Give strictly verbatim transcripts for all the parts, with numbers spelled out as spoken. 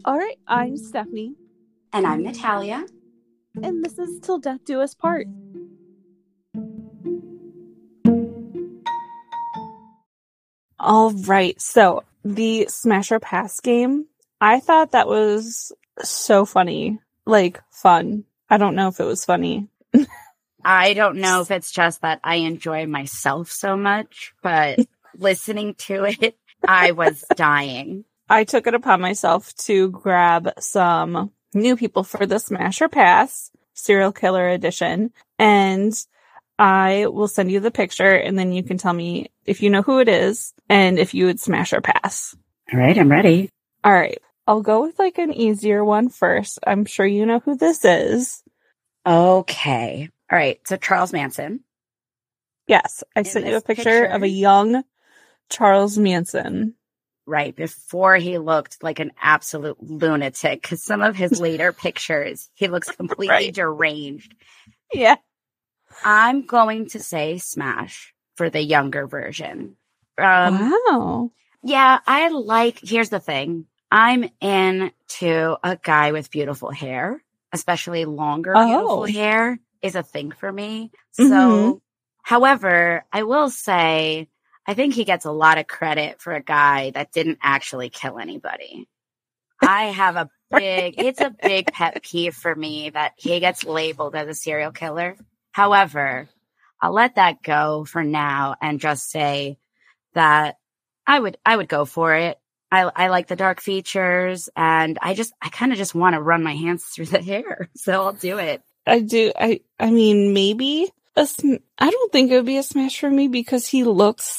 All right, I'm Stephanie. And I'm Natalia. And this is Till Death Do Us Part. All right, so the Smash or Pass game, I thought that was so funny. Like, fun. I don't know if it was funny. I don't know if it's just that I enjoy myself so much, but listening to it, I was dying. I took it upon myself to grab some new people for the Smash or Pass Serial Killer Edition, and I will send you the picture, and then you can tell me if you know who it is and if you would smash or pass. All right, I'm ready. All right. I'll go with like an easier one first. I'm sure you know who this is. Okay. All right. So Charles Manson. Yes. I sent you a picture, picture of a young Charles Manson. Right. Before he looked like an absolute lunatic, because some of his later pictures, he looks completely right. deranged. Yeah. I'm going to say smash for the younger version. Um, wow. Yeah, I like, here's the thing. I'm into a guy with beautiful hair, especially longer oh. beautiful hair is a thing for me. So, mm-hmm. however, I will say, I think he gets a lot of credit for a guy that didn't actually kill anybody. I have a big, it's a big pet peeve for me that he gets labeled as a serial killer. However, I'll let that go for now and just say that I would, I would go for it. I, I like the dark features, and I just, I kind of just want to run my hands through the hair. So I'll do it. I do. I, I mean, maybe a sm- I don't think it would be a smash for me because he looks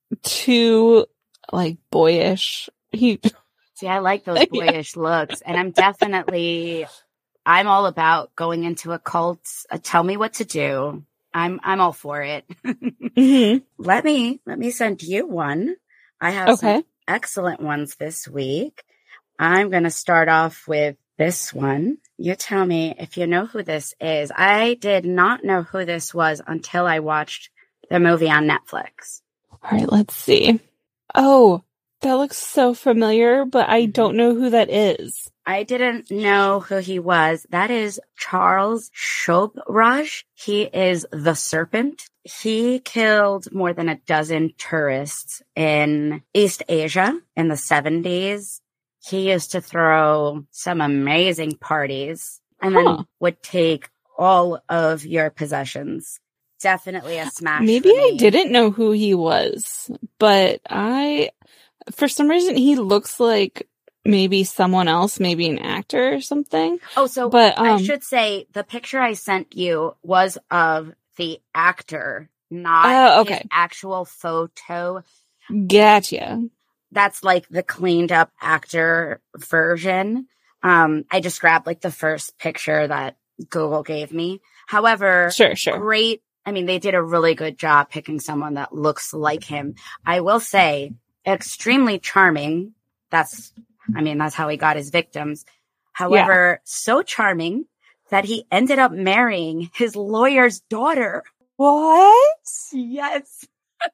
too like boyish. He see, I like those boyish yeah. looks, and I'm definitely, I'm all about going into a cult. Uh, tell me what to do. I'm, I'm all for it. mm-hmm. Let me, let me send you one. I have okay. some excellent ones this week. I'm going to start off with this one. You tell me if you know who this is. I did not know who this was until I watched the movie on Netflix. All right, let's see. Oh, that looks so familiar, but I don't know who that is. I didn't know who he was. That is Charles Shobraj. He is the Serpent. He killed more than a dozen tourists in East Asia in the seventies. He used to throw some amazing parties and huh. then would take all of your possessions. Definitely a smash. Maybe for me. I didn't know who he was, but I, for some reason, he looks like maybe someone else, maybe an actor or something. Oh, so but um, I should say the picture I sent you was of the actor, not uh, okay. his actual photo. Gotcha. That's like the cleaned up actor version. Um, I just grabbed like the first picture that Google gave me. However, sure, sure. great. I mean, they did a really good job picking someone that looks like him. I will say extremely charming. That's, I mean, that's how he got his victims. However, yeah. so charming that he ended up marrying his lawyer's daughter. What? Yes.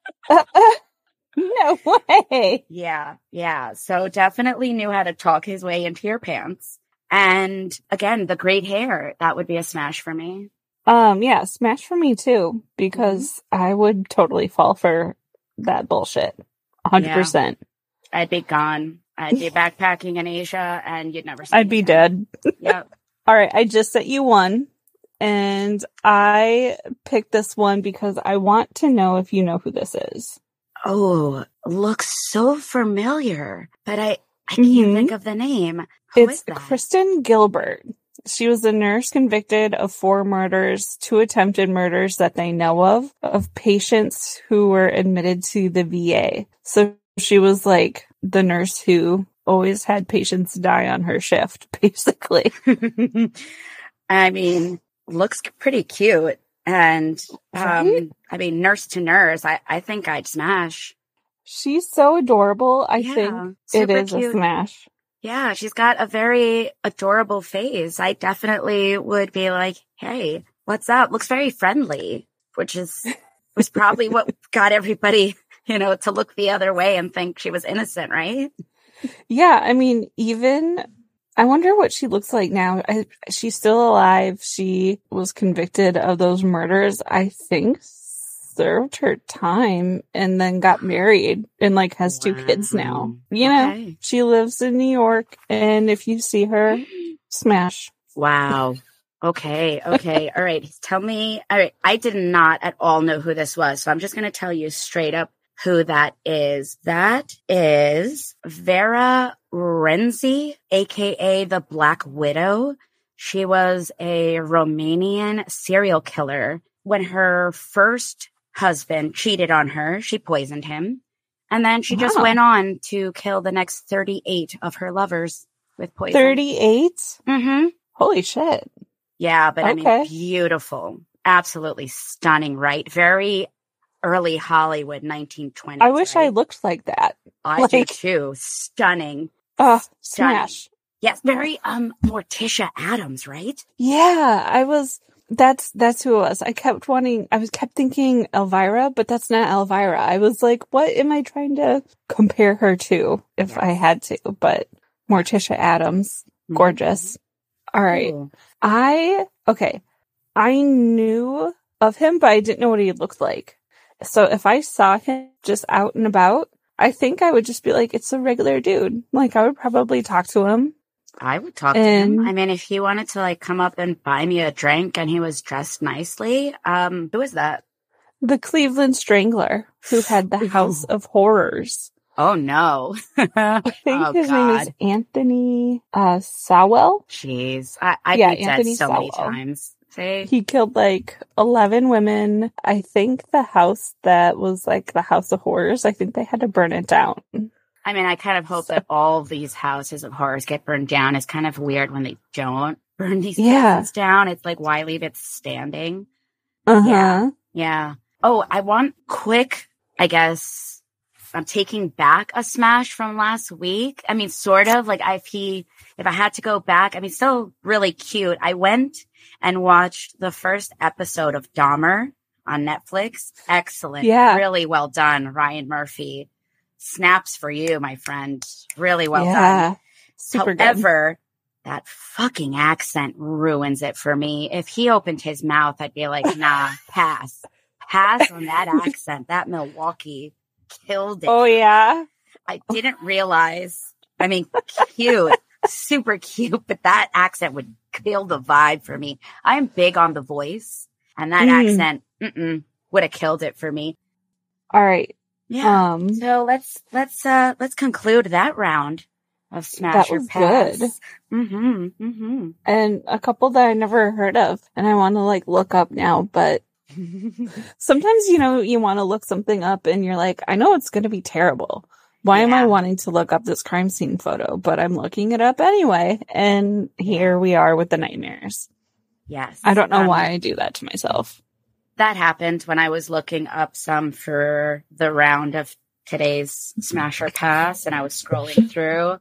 No way. Yeah, yeah. So definitely knew how to talk his way into your pants. And again, the great hair, that would be a smash for me. Um, yeah, smash for me too, because mm-hmm. I would totally fall for that bullshit. one hundred percent. Yeah. I'd be gone. I'd be backpacking in Asia and you'd never see I'd me be again. dead. Yep. All right, I just sent you one, and I picked this one because I want to know if you know who this is. Oh, looks so familiar, but I, I can't mm-hmm. think of the name. Who it's is that? Kristen Gilbert. She was a nurse convicted of four murders, two attempted murders that they know of, of patients who were admitted to the V A. So she was like the nurse who always had patients die on her shift, basically. I mean, looks pretty cute. And, um, right? I mean, nurse to nurse, I, I think I'd smash. She's so adorable. I yeah, think it is cute. A smash. Yeah, she's got a very adorable face. I definitely would be like, hey, what's up? Looks very friendly, which is was probably what got everybody, you know, to look the other way and think she was innocent, right? Yeah, I mean, even I wonder what she looks like now. I, she's still alive. She was convicted of those murders. I think served her time and then got married and like has two wow. kids now. You okay. know, she lives in New York, and if you see her, smash. Wow. Okay. Okay. All right. Tell me. All right. I did not at all know who this was, so I'm just going to tell you straight up who that is. That is Vera Renzi, aka the Black Widow. She was a Romanian serial killer. When her first husband cheated on her, she poisoned him. And then she wow. just went on to kill the next thirty-eight of her lovers with poison. thirty-eight? Mm-hmm. Holy shit. Yeah, but okay. I mean, beautiful. Absolutely stunning, right? Very early Hollywood, nineteen twenties. I wish right? I looked like that. I like, do too. Stunning. Oh, stunning. Smash. Yes, very um Morticia Addams, right? Yeah, I was that's that's who it was. I kept wanting I was kept thinking Elvira, but that's not Elvira. I was like, what am I trying to compare her to if yes. I had to? But Morticia Addams, gorgeous. Mm-hmm. All right. Ooh. I okay. I knew of him, but I didn't know what he looked like. So if I saw him just out and about, I think I would just be like, it's a regular dude. Like, I would probably talk to him. I would talk and, to him. I mean, if he wanted to, like, come up and buy me a drink and he was dressed nicely, um, who is that? The Cleveland Strangler, who had the House of Horrors. Oh, no. I think oh, his God. name is Anthony uh, Sowell. Jeez. I, I've yeah, been Anthony dead so Sowell. many times. See? He killed like eleven women. I think the house that was like the House of Horrors, I think they had to burn it down. I mean, I kind of hope so. that all these houses of horrors get burned down. It's kind of weird when they don't burn these yeah. places down. It's like, why leave it standing? Uh-huh. Yeah. Yeah. Oh, I want quick, I guess, I'm taking back a smash from last week. I mean, sort of like if he, if I had to go back, I mean, still really cute. I went and watched the first episode of Dahmer on Netflix. Excellent. Yeah. Really well done. Ryan Murphy. Snaps for you, my friend. Really well yeah. done. Super However, good. That fucking accent ruins it for me. If he opened his mouth, I'd be like, nah, pass. Pass on that accent. That Milwaukee killed it. Oh, yeah? I didn't realize. I mean, cute. Super cute, but that accent would kill the vibe for me. I'm big on the voice, and that mm. accent mm-mm, would have killed it for me. All right. Yeah. Um, so let's let's uh let's conclude that round of Smash that or was Pass. Good. Mm-hmm. Mm-hmm. And a couple that I never heard of, and I want to like look up now, but sometimes, you know, you want to look something up and you're like, I know it's going to be terrible. Why yeah. am I wanting to look up this crime scene photo? But I'm looking it up anyway. And here we are with the nightmares. Yes. I don't know um, why I do that to myself. That happened when I was looking up some for the round of today's Smash or Pass. And I was scrolling through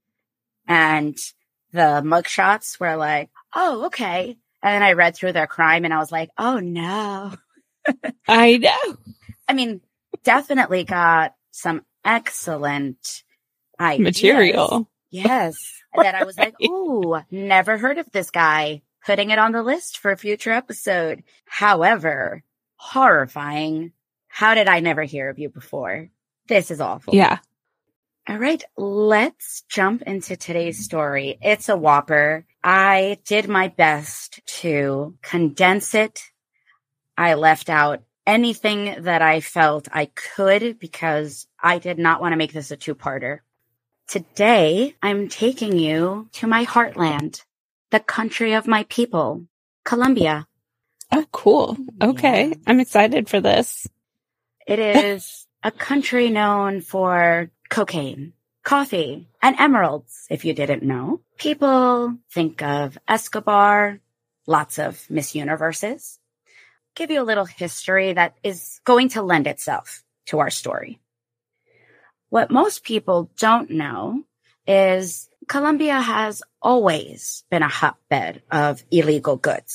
and the mugshots were like, oh, okay. And then I read through their crime and I was like, oh, no. I know. I mean, definitely got some excellent ideas. Material. Yes. Right. That I was like, ooh, never heard of this guy. Putting it on the list for a future episode. However, horrifying. How did I never hear of you before? This is awful. Yeah. All right, let's jump into today's story. It's a whopper. I did my best to condense it. I left out anything that I felt I could because I did not want to make this a two-parter. Today, I'm taking you to my heartland, the country of my people, Colombia. Oh, cool. Okay. Yeah. I'm excited for this. It is a country known for cocaine, coffee, and emeralds, if you didn't know. People think of Escobar, lots of Miss Universes. Give you a little history that is going to lend itself to our story. What most people don't know is Colombia has always been a hotbed of illegal goods.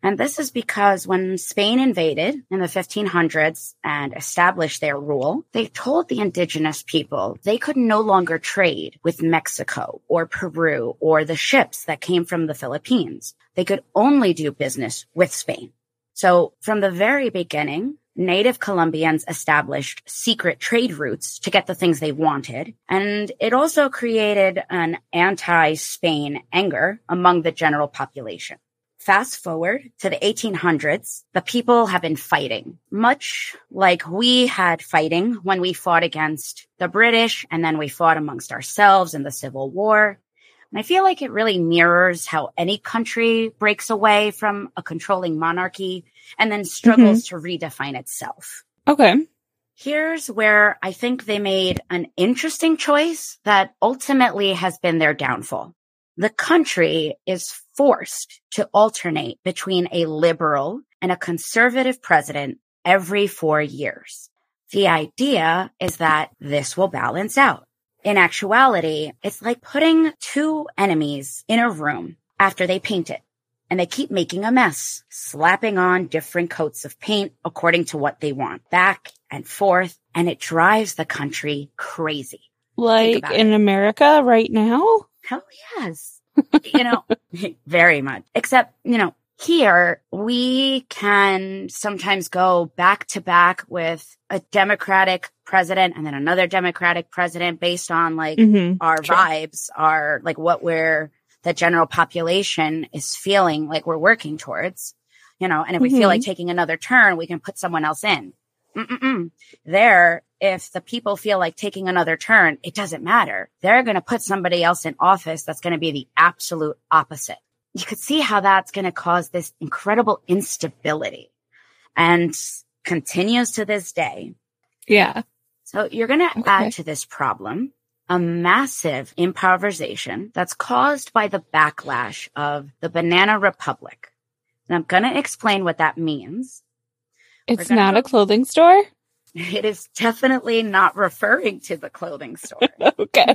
And this is because when Spain invaded in the fifteen hundreds and established their rule, they told the indigenous people they could no longer trade with Mexico or Peru or the ships that came from the Philippines. They could only do business with Spain. So from the very beginning, Native Colombians established secret trade routes to get the things they wanted, and it also created an anti-Spain anger among the general population. Fast forward to the eighteen hundreds, the people have been fighting, much like we had fighting when we fought against the British, and then we fought amongst ourselves in the Civil War. And I feel like it really mirrors how any country breaks away from a controlling monarchy and then struggles mm-hmm. to redefine itself. Okay. Here's where I think they made an interesting choice that ultimately has been their downfall. The country is forced to alternate between a liberal and a conservative president every four years. The idea is that this will balance out. In actuality, it's like putting two enemies in a room after they paint it, and they keep making a mess, slapping on different coats of paint according to what they want, back and forth, and it drives the country crazy. Like in it. America right now? Hell yes. You know, very much. Except, you know, here we can sometimes go back to back with a Democratic president and then another Democratic president based on like mm-hmm. our sure. vibes, our like what we're, the general population is feeling like we're working towards, you know, and if mm-hmm. we feel like taking another turn, we can put someone else in. Mm-mm-mm. There, if the people feel like taking another turn, it doesn't matter. They're going to put somebody else in office that's going to be the absolute opposite. You could see how that's going to cause this incredible instability and continues to this day. Yeah. So you're going to okay. add to this problem a massive impoverization that's caused by the backlash of the Banana Republic. And I'm going to explain what that means. It's not a clothing store? It is definitely not referring to the clothing store. Okay.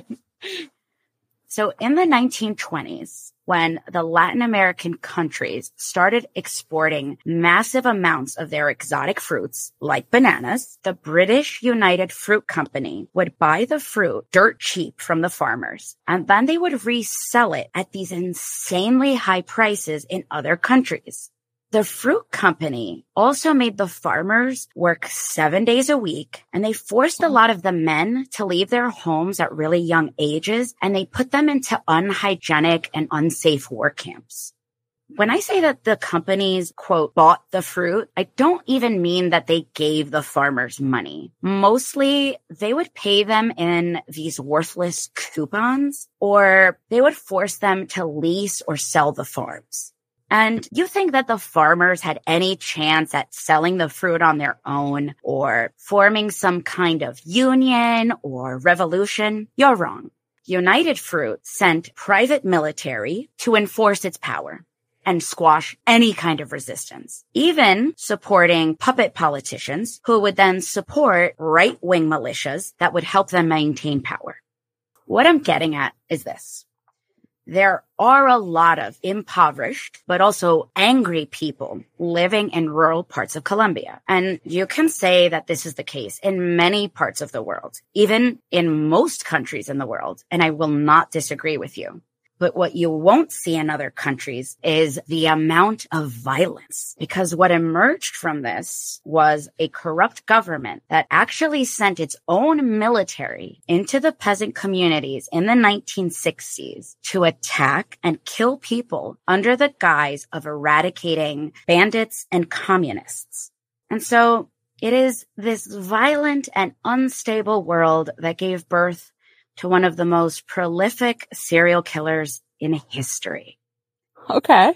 So in the nineteen twenties, when the Latin American countries started exporting massive amounts of their exotic fruits, like bananas, the British United Fruit Company would buy the fruit dirt cheap from the farmers, and then they would resell it at these insanely high prices in other countries. The fruit company also made the farmers work seven days a week, and they forced a lot of the men to leave their homes at really young ages, and they put them into unhygienic and unsafe work camps. When I say that the companies, quote, bought the fruit, I don't even mean that they gave the farmers money. Mostly, they would pay them in these worthless coupons, or they would force them to lease or sell the farms. And you think that the farmers had any chance at selling the fruit on their own or forming some kind of union or revolution? You're wrong. United Fruit sent private military to enforce its power and squash any kind of resistance, even supporting puppet politicians who would then support right-wing militias that would help them maintain power. What I'm getting at is this. There are a lot of impoverished, but also angry people living in rural parts of Colombia. And you can say that this is the case in many parts of the world, even in most countries in the world. And I will not disagree with you. But what you won't see in other countries is the amount of violence, because what emerged from this was a corrupt government that actually sent its own military into the peasant communities in the nineteen sixties to attack and kill people under the guise of eradicating bandits and communists. And so it is this violent and unstable world that gave birth to one of the most prolific serial killers in history. Okay.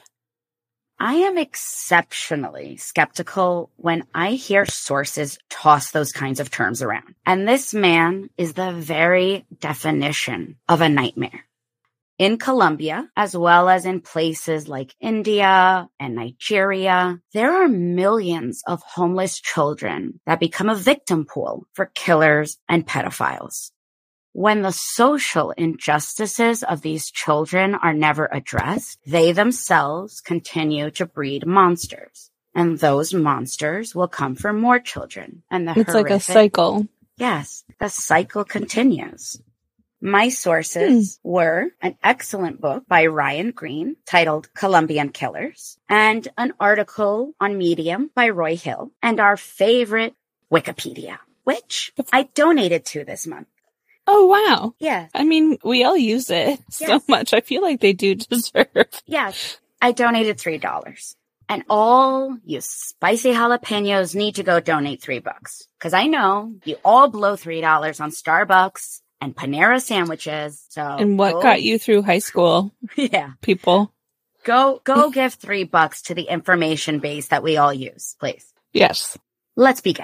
I am exceptionally skeptical when I hear sources toss those kinds of terms around. And this man is the very definition of a nightmare. In Colombia, as well as in places like India and Nigeria, there are millions of homeless children that become a victim pool for killers and pedophiles. When the social injustices of these children are never addressed, they themselves continue to breed monsters. And those monsters will come for more children. And the It's horrific, like a cycle. Yes, the cycle continues. My sources hmm. were an excellent book by Ryan Green titled Colombian Killers, and an article on Medium by Roy Hill, and our favorite Wikipedia, which I donated to this month. Oh, wow. Yeah. I mean, we all use it so yes. much. I feel like they do deserve. Yes. I donated three dollars. And all you spicy jalapenos need to go donate three bucks. Because I know you all blow three dollars on Starbucks and Panera sandwiches. So And what go, got you through high school? Yeah. People. Go, go give three bucks to the information base that we all use, please. Yes. Let's begin.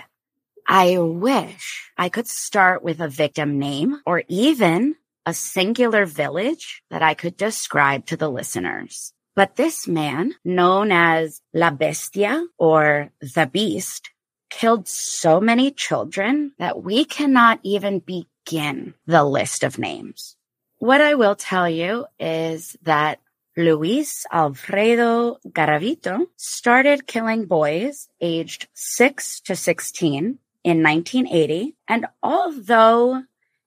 I wish I could start with a victim name or even a singular village that I could describe to the listeners. But this man, known as La Bestia or the Beast, killed so many children that we cannot even begin the list of names. What I will tell you is that Luis Alfredo Garavito started killing boys aged six to sixteen in nineteen eighty, and although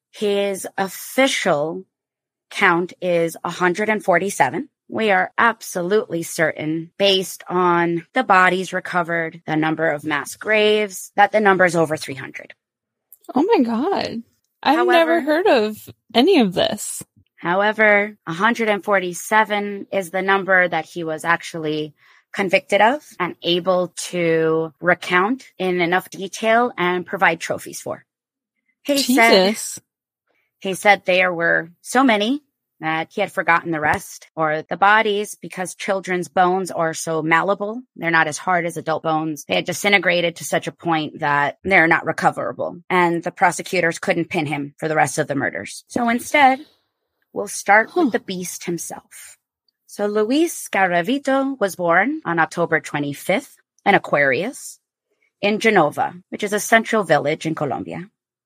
his official count is one hundred forty-seven, we are absolutely certain, based on the bodies recovered, the number of mass graves, that the number is over three hundred. Oh my God. I've However, never heard of any of this. However, one hundred forty-seven is the number that he was actually convicted of and able to recount in enough detail and provide trophies for. He Jesus. said, he said there were so many that he had forgotten the rest, or the bodies, because children's bones are so malleable. They're not as hard as adult bones. They had disintegrated to such a point that they're not recoverable. And the prosecutors couldn't pin him for the rest of the murders. So instead, we'll start huh. with the beast himself. So Luis Garavito was born on October twenty-fifth, in Aquarius, in Genova, which is a central village in Colombia.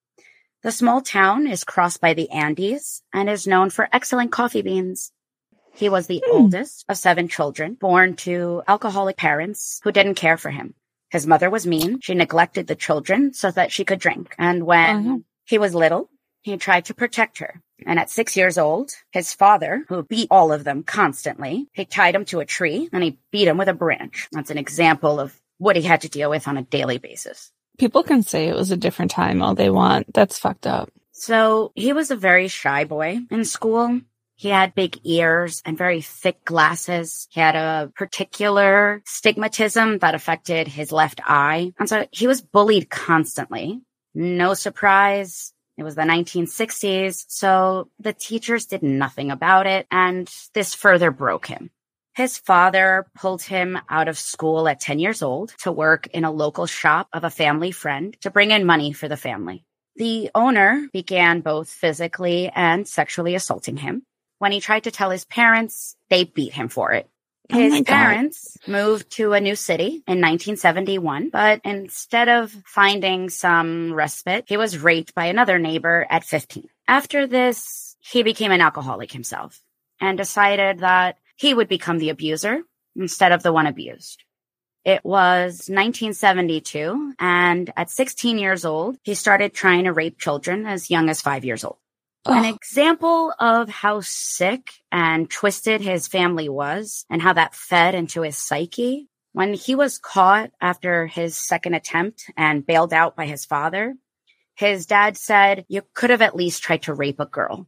The small town is crossed by the Andes and is known for excellent coffee beans. He was the hmm. oldest of seven children, born to alcoholic parents who didn't care for him. His mother was mean. She neglected the children so that she could drink. And when uh-huh. he was little, he tried to protect her. And at six years old, his father, who beat all of them constantly, he tied him to a tree and he beat him with a branch. That's an example of what he had to deal with on a daily basis. People can say it was a different time all they want. That's fucked up. So he was a very shy boy in school. He had big ears and very thick glasses. He had a particular stigmatism that affected his left eye. And so he was bullied constantly. No surprise. It was the nineteen sixties, so the teachers did nothing about it, and this further broke him. His father pulled him out of school at ten years old to work in a local shop of a family friend to bring in money for the family. The owner began both physically and sexually assaulting him. When he tried to tell his parents, they beat him for it. His oh parents moved to a new city in nineteen seventy-one, but instead of finding some respite, he was raped by another neighbor at fifteen. After this, he became an alcoholic himself and decided that he would become the abuser instead of the one abused. It was nineteen seventy-two, and at sixteen years old, he started trying to rape children as young as five years old. Oh. An example of how sick and twisted his family was and how that fed into his psyche. When he was caught after his second attempt and bailed out by his father, his dad said, "You could have at least tried to rape a girl."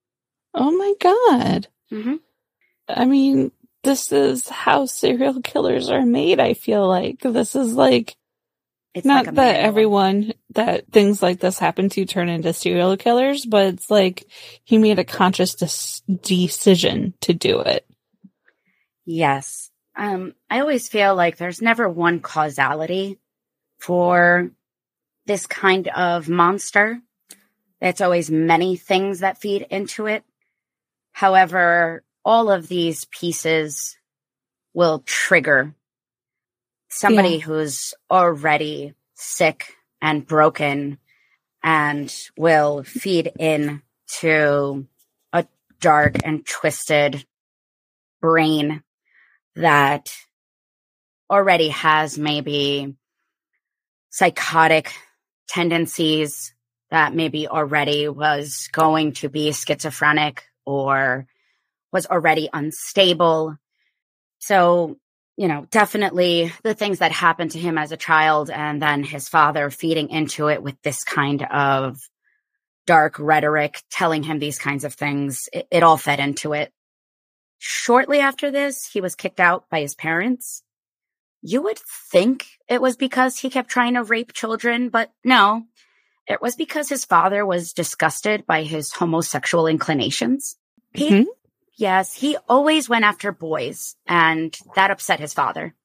Oh my God. Mm-hmm. I mean, this is how serial killers are made, I feel like. This is like, It's Not like that manual. Everyone that things like this happen to turn into serial killers, but it's like he made a conscious des- decision to do it. Yes. Um, I always feel like there's never one causality for this kind of monster. It's always many things that feed into it. However, all of these pieces will trigger somebody yeah. who's already sick and broken and will feed in to a dark and twisted brain that already has maybe psychotic tendencies, that maybe already was going to be schizophrenic or was already unstable. So, you know, definitely the things that happened to him as a child and then his father feeding into it with this kind of dark rhetoric, telling him these kinds of things, it, it all fed into it. Shortly after this, he was kicked out by his parents. You would think it was because he kept trying to rape children, but no, it was because his father was disgusted by his homosexual inclinations. He, mm-hmm. Yes, he always went after boys, and that upset his father.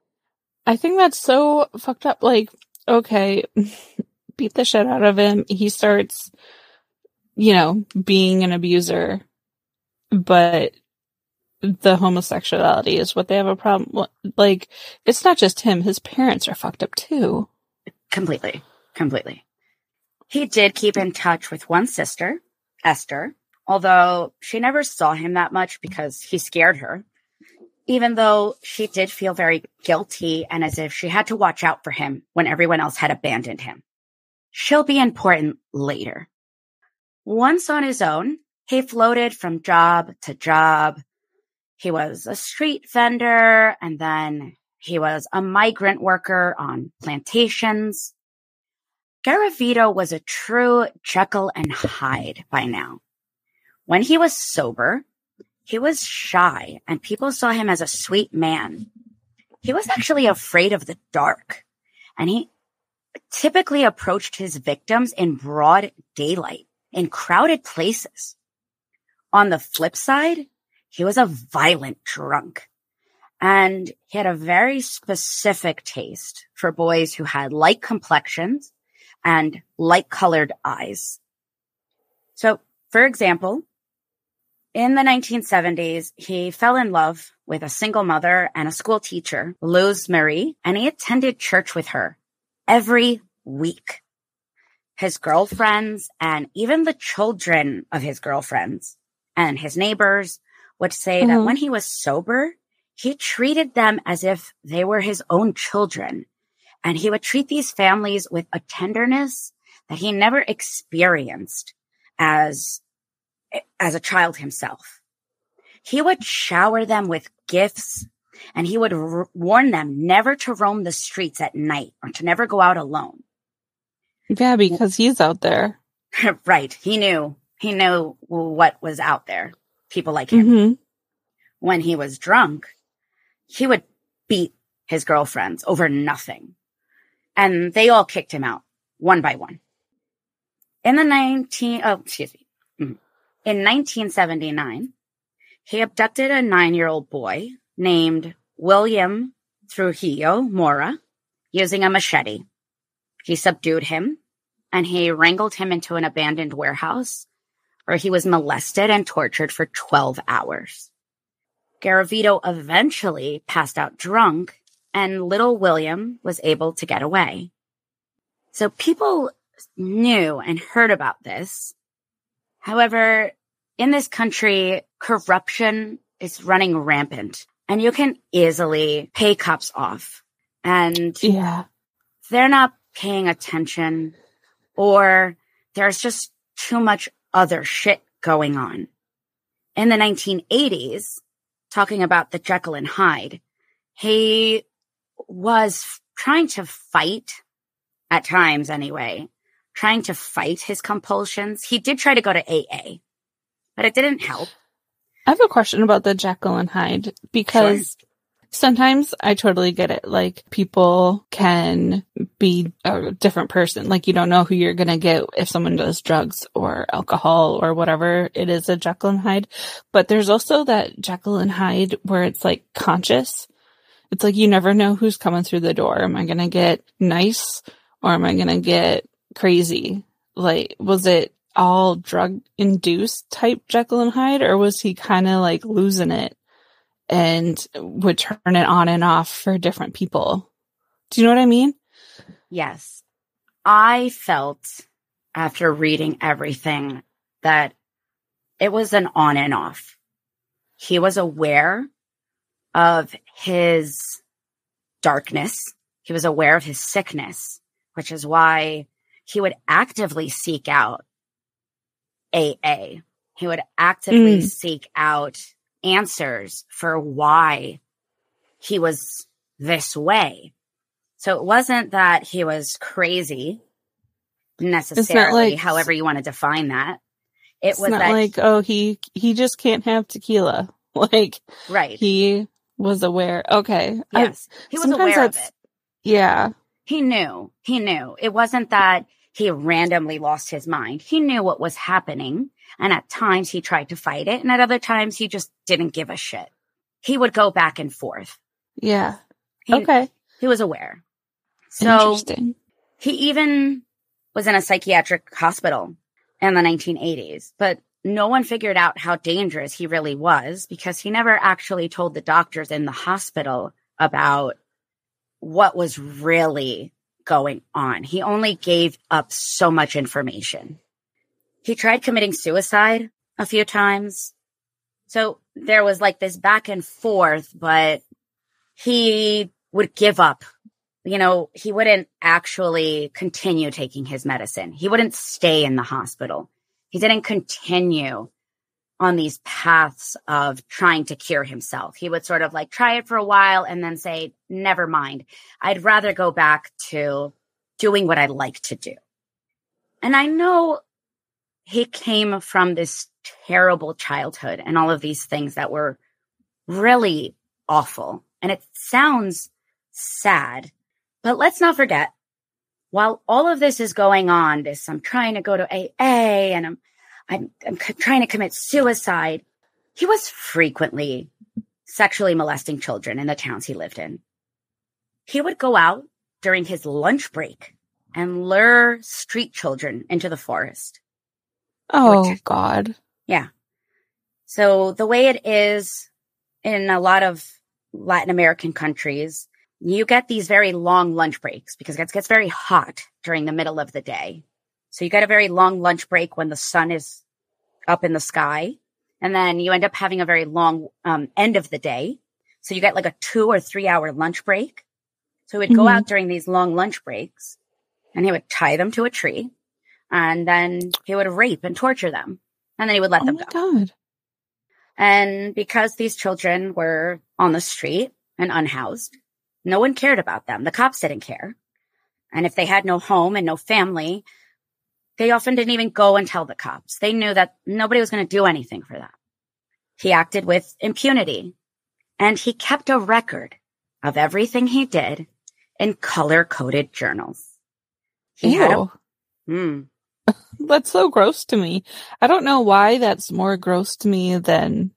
I think that's so fucked up. Like, okay, beat the shit out of him. He starts, you know, being an abuser, but the homosexuality is what they have a problem. Like, it's not just him. His parents are fucked up too. Completely. Completely. He did keep in touch with one sister, Esther, although she never saw him that much because he scared her, even though she did feel very guilty and as if she had to watch out for him when everyone else had abandoned him. She'll be important later. Once on his own, he floated from job to job. He was a street vendor, and then he was a migrant worker on plantations. Garavito was a true Jekyll and Hyde by now. When he was sober, he was shy, and people saw him as a sweet man. He was actually afraid of the dark, and he typically approached his victims in broad daylight, in crowded places. On the flip side, he was a violent drunk, and he had a very specific taste for boys who had light complexions and light-colored eyes. So, for example, in the nineteen seventies, he fell in love with a single mother and a school teacher, Luz Marie, and he attended church with her every week. His girlfriends and even the children of his girlfriends and his neighbors would say mm-hmm. that when he was sober, he treated them as if they were his own children. And he would treat these families with a tenderness that he never experienced as, as a child himself. He would shower them with gifts, and he would r- warn them never to roam the streets at night or to never go out alone. Yeah, because he's out there. Right. He knew. He knew what was out there. People like him. Mm-hmm. When he was drunk, he would beat his girlfriends over nothing. And they all kicked him out, one by one. In the nineteen, oh, excuse me. In nineteen seventy-nine, he abducted a nine-year-old boy named William Trujillo Mora using a machete. He subdued him, and he wrangled him into an abandoned warehouse where he was molested and tortured for twelve hours. Garavito eventually passed out drunk, and little William was able to get away. So people knew and heard about this. However, in this country, corruption is running rampant, and you can easily pay cops off. And yeah. they're not paying attention, or there's just too much other shit going on. In the nineteen eighties, talking about the Jekyll and Hyde, he was trying to fight, at times anyway, trying to fight his compulsions. He did try to go to A A, but it didn't help. I have a question about the Jekyll and Hyde, because sure. sometimes I totally get it. Like, people can be a different person. Like, you don't know who you're going to get if someone does drugs or alcohol or whatever. It is a Jekyll and Hyde. But there's also that Jekyll and Hyde where it's like conscious. It's like you never know who's coming through the door. Am I going to get nice or am I going to get crazy? Like, was it all drug induced type Jekyll and Hyde, or was he kind of like losing it and would turn it on and off for different people? Do you know what I mean? Yes. I felt after reading everything that it was an on and off. He was aware of his darkness. He was aware of his sickness, which is why he would actively seek out A A. He would actively mm. seek out answers for why he was this way. So it wasn't that he was crazy necessarily, like, however you want to define that. It it's was not that like, oh, he he just can't have tequila. Like, right. He was aware. Okay. Yes. I, he was aware of it. Yeah. He knew. He knew. It wasn't that he randomly lost his mind. He knew what was happening. And at times he tried to fight it. And at other times he just didn't give a shit. He would go back and forth. Yeah. He, okay. He was aware. So Interesting. He even was in a psychiatric hospital in the nineteen eighties, but no one figured out how dangerous he really was because he never actually told the doctors in the hospital about what was really going on. He only gave up so much information. He tried committing suicide a few times. So there was like this back and forth, but he would give up. You know, he wouldn't actually continue taking his medicine. He wouldn't stay in the hospital. He didn't continue on these paths of trying to cure himself. He would sort of like try it for a while and then say, never mind. I'd rather go back to doing what I like to do. And I know he came from this terrible childhood and all of these things that were really awful. And it sounds sad, but let's not forget, while all of this is going on, this I'm trying to go to A A and I'm I'm, I'm c- trying to commit suicide, he was frequently sexually molesting children in the towns he lived in. He would go out during his lunch break and lure street children into the forest. Oh, would, God. Yeah. So the way it is in a lot of Latin American countries, you get these very long lunch breaks because it gets very hot during the middle of the day. So you get a very long lunch break when the sun is up in the sky. And then you end up having a very long um, end of the day. So you get like a two or three hour lunch break. So he would go mm-hmm. out during these long lunch breaks and he would tie them to a tree and then he would rape and torture them. And then he would let oh them my go. God. And because these children were on the street and unhoused, no one cared about them. The cops didn't care. And if they had no home and no family, they often didn't even go and tell the cops. They knew that nobody was going to do anything for them. He acted with impunity, and he kept a record of everything he did in color-coded journals. He Ew. had a, mm, That's so gross to me. I don't know why that's more gross to me than,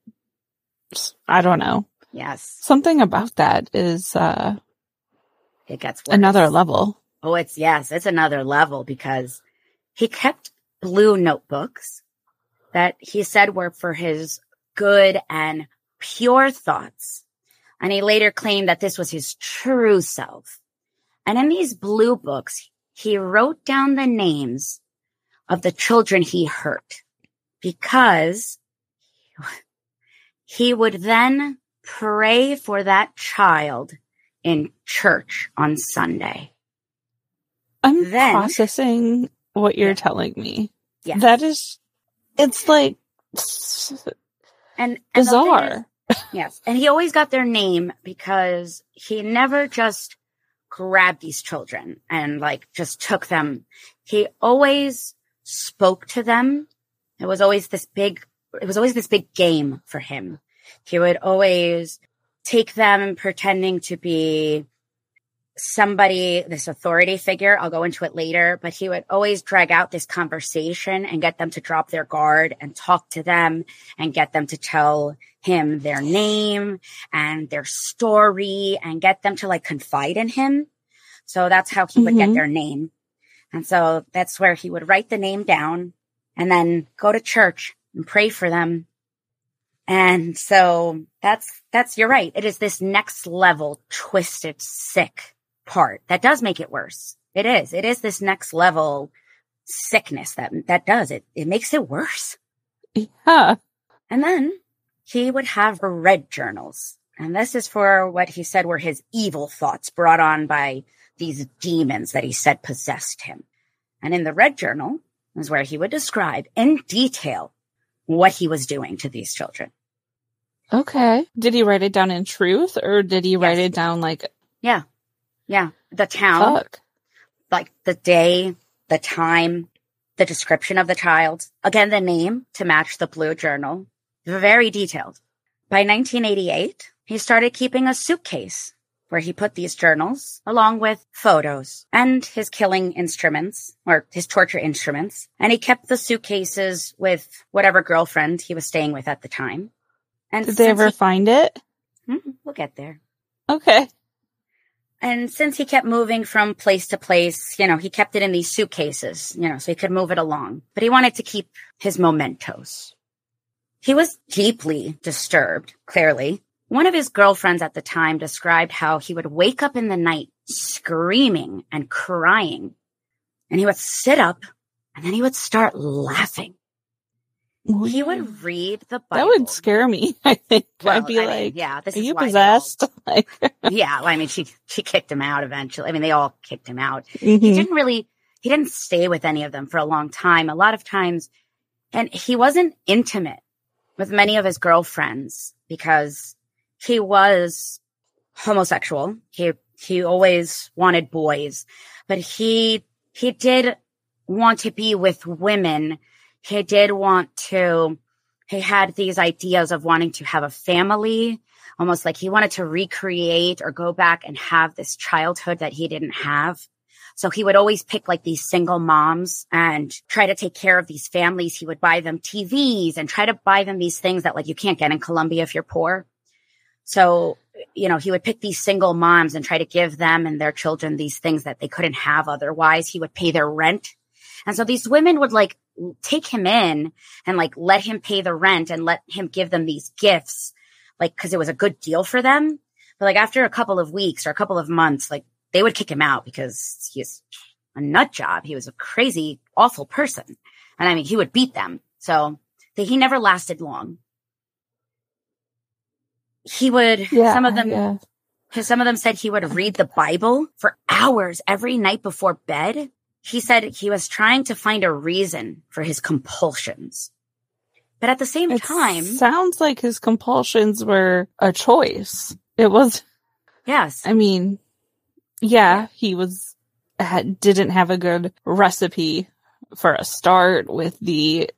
I don't know. Yes. Something about that is uh, it gets worse. Another level. Oh, it's, yes, it's another level because he kept blue notebooks that he said were for his good and pure thoughts. And he later claimed that this was his true self. And in these blue books, he wrote down the names of the children he hurt because he would then pray for that child in church on Sunday. I'm then, processing what you're yeah. telling me. Yeah. That is, it's like and, and bizarre. Is, yes. And he always got their name because he never just grabbed these children and like just took them. He always spoke to them. It was always this big, it was always this big game for him. He would always take them pretending to be somebody, this authority figure. I'll go into it later, but he would always drag out this conversation and get them to drop their guard and talk to them and get them to tell him their name and their story and get them to like confide in him. So that's how he would mm-hmm. get their name. And so that's where he would write the name down and then go to church and pray for them. And so that's, that's, you're right. It is this next level, twisted, sick part that does make it worse. It is. It is this next level sickness that that does it. It makes it worse. Yeah. And then he would have red journals. And this is for what he said were his evil thoughts brought on by these demons that he said possessed him. And in the red journal is where he would describe in detail what he was doing to these children. Okay. Did he write it down in truth, or did he Yes. write it down like... Yeah. Yeah. The town, Fuck. like the day, the time, the description of the child. Again, the name to match the blue journal. Very detailed. By nineteen eighty-eight, he started keeping a suitcase where he put these journals along with photos and his killing instruments or his torture instruments. And he kept the suitcases with whatever girlfriend he was staying with at the time. And Did they since ever he- find it? Hmm, we'll get there. Okay. And since he kept moving from place to place, you know, he kept it in these suitcases, you know, so he could move it along. But he wanted to keep his mementos. He was deeply disturbed, clearly. One of his girlfriends at the time described how he would wake up in the night screaming and crying. And he would sit up and then he would start laughing. He would read the Bible. That would scare me, I think. Well, I'd be I mean, like, yeah, this are is you why they all- possessed? Like, Yeah, well, I mean, she she kicked him out eventually. I mean, they all kicked him out. mhm. He didn't really, he didn't stay with any of them for a long time. A lot of times, and he wasn't intimate with many of his girlfriends because he was homosexual. He he always wanted boys, but he he did want to be with women. He did want to, he had these ideas of wanting to have a family, almost like he wanted to recreate or go back and have this childhood that he didn't have. So he would always pick like these single moms and try to take care of these families. He would buy them T Vs and try to buy them these things that like you can't get in Colombia if you're poor. So, you know, he would pick these single moms and try to give them and their children these things that they couldn't have otherwise. He would pay their rent. And so these women would like take him in and like let him pay the rent and let him give them these gifts, like, cause it was a good deal for them. But like after a couple of weeks or a couple of months, like they would kick him out because he's a nut job. He was a crazy, awful person. And I mean, he would beat them. So they, he never lasted long. He would, Yeah, some of them, yeah. some of them said he would read the Bible for hours every night before bed. He said he was trying to find a reason for his compulsions. But at the same It time, sounds like his compulsions were a choice. It was, yes, I mean, yeah, he was, had, didn't have a good recipe for a start with the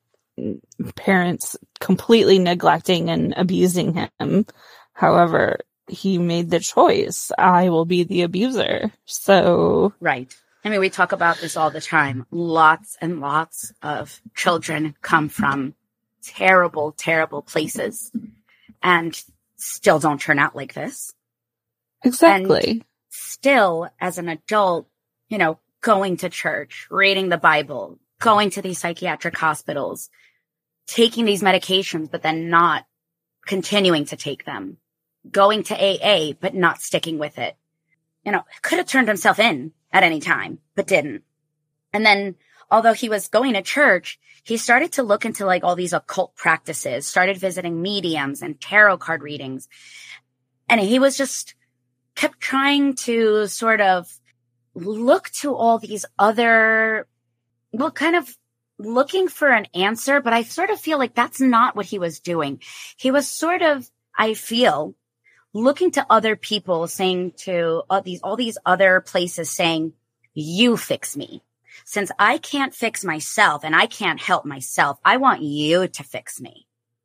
parents completely neglecting and abusing him. However, he made the choice. I will be the abuser. So, right. I mean, we talk about this all the time. Lots and lots of children come from terrible, terrible places and still don't turn out like this. exactly. And still, as an adult, you know, going to church, reading the Bible, going to these psychiatric hospitals, taking these medications, but then not continuing to take them, going to A A, but not sticking with it. You know, could have turned himself in at any time, but didn't. And then, although he was going to church, he started to look into like all these occult practices, started visiting mediums and tarot card readings. And he was just kept trying to sort of look to all these other, well, kind of looking for an answer. But I sort of feel like that's not what he was doing. He was sort of, I feel, looking to other people, saying to all these, all these other places saying, you fix me. Since I can't fix myself and I can't help myself, I want you to fix me.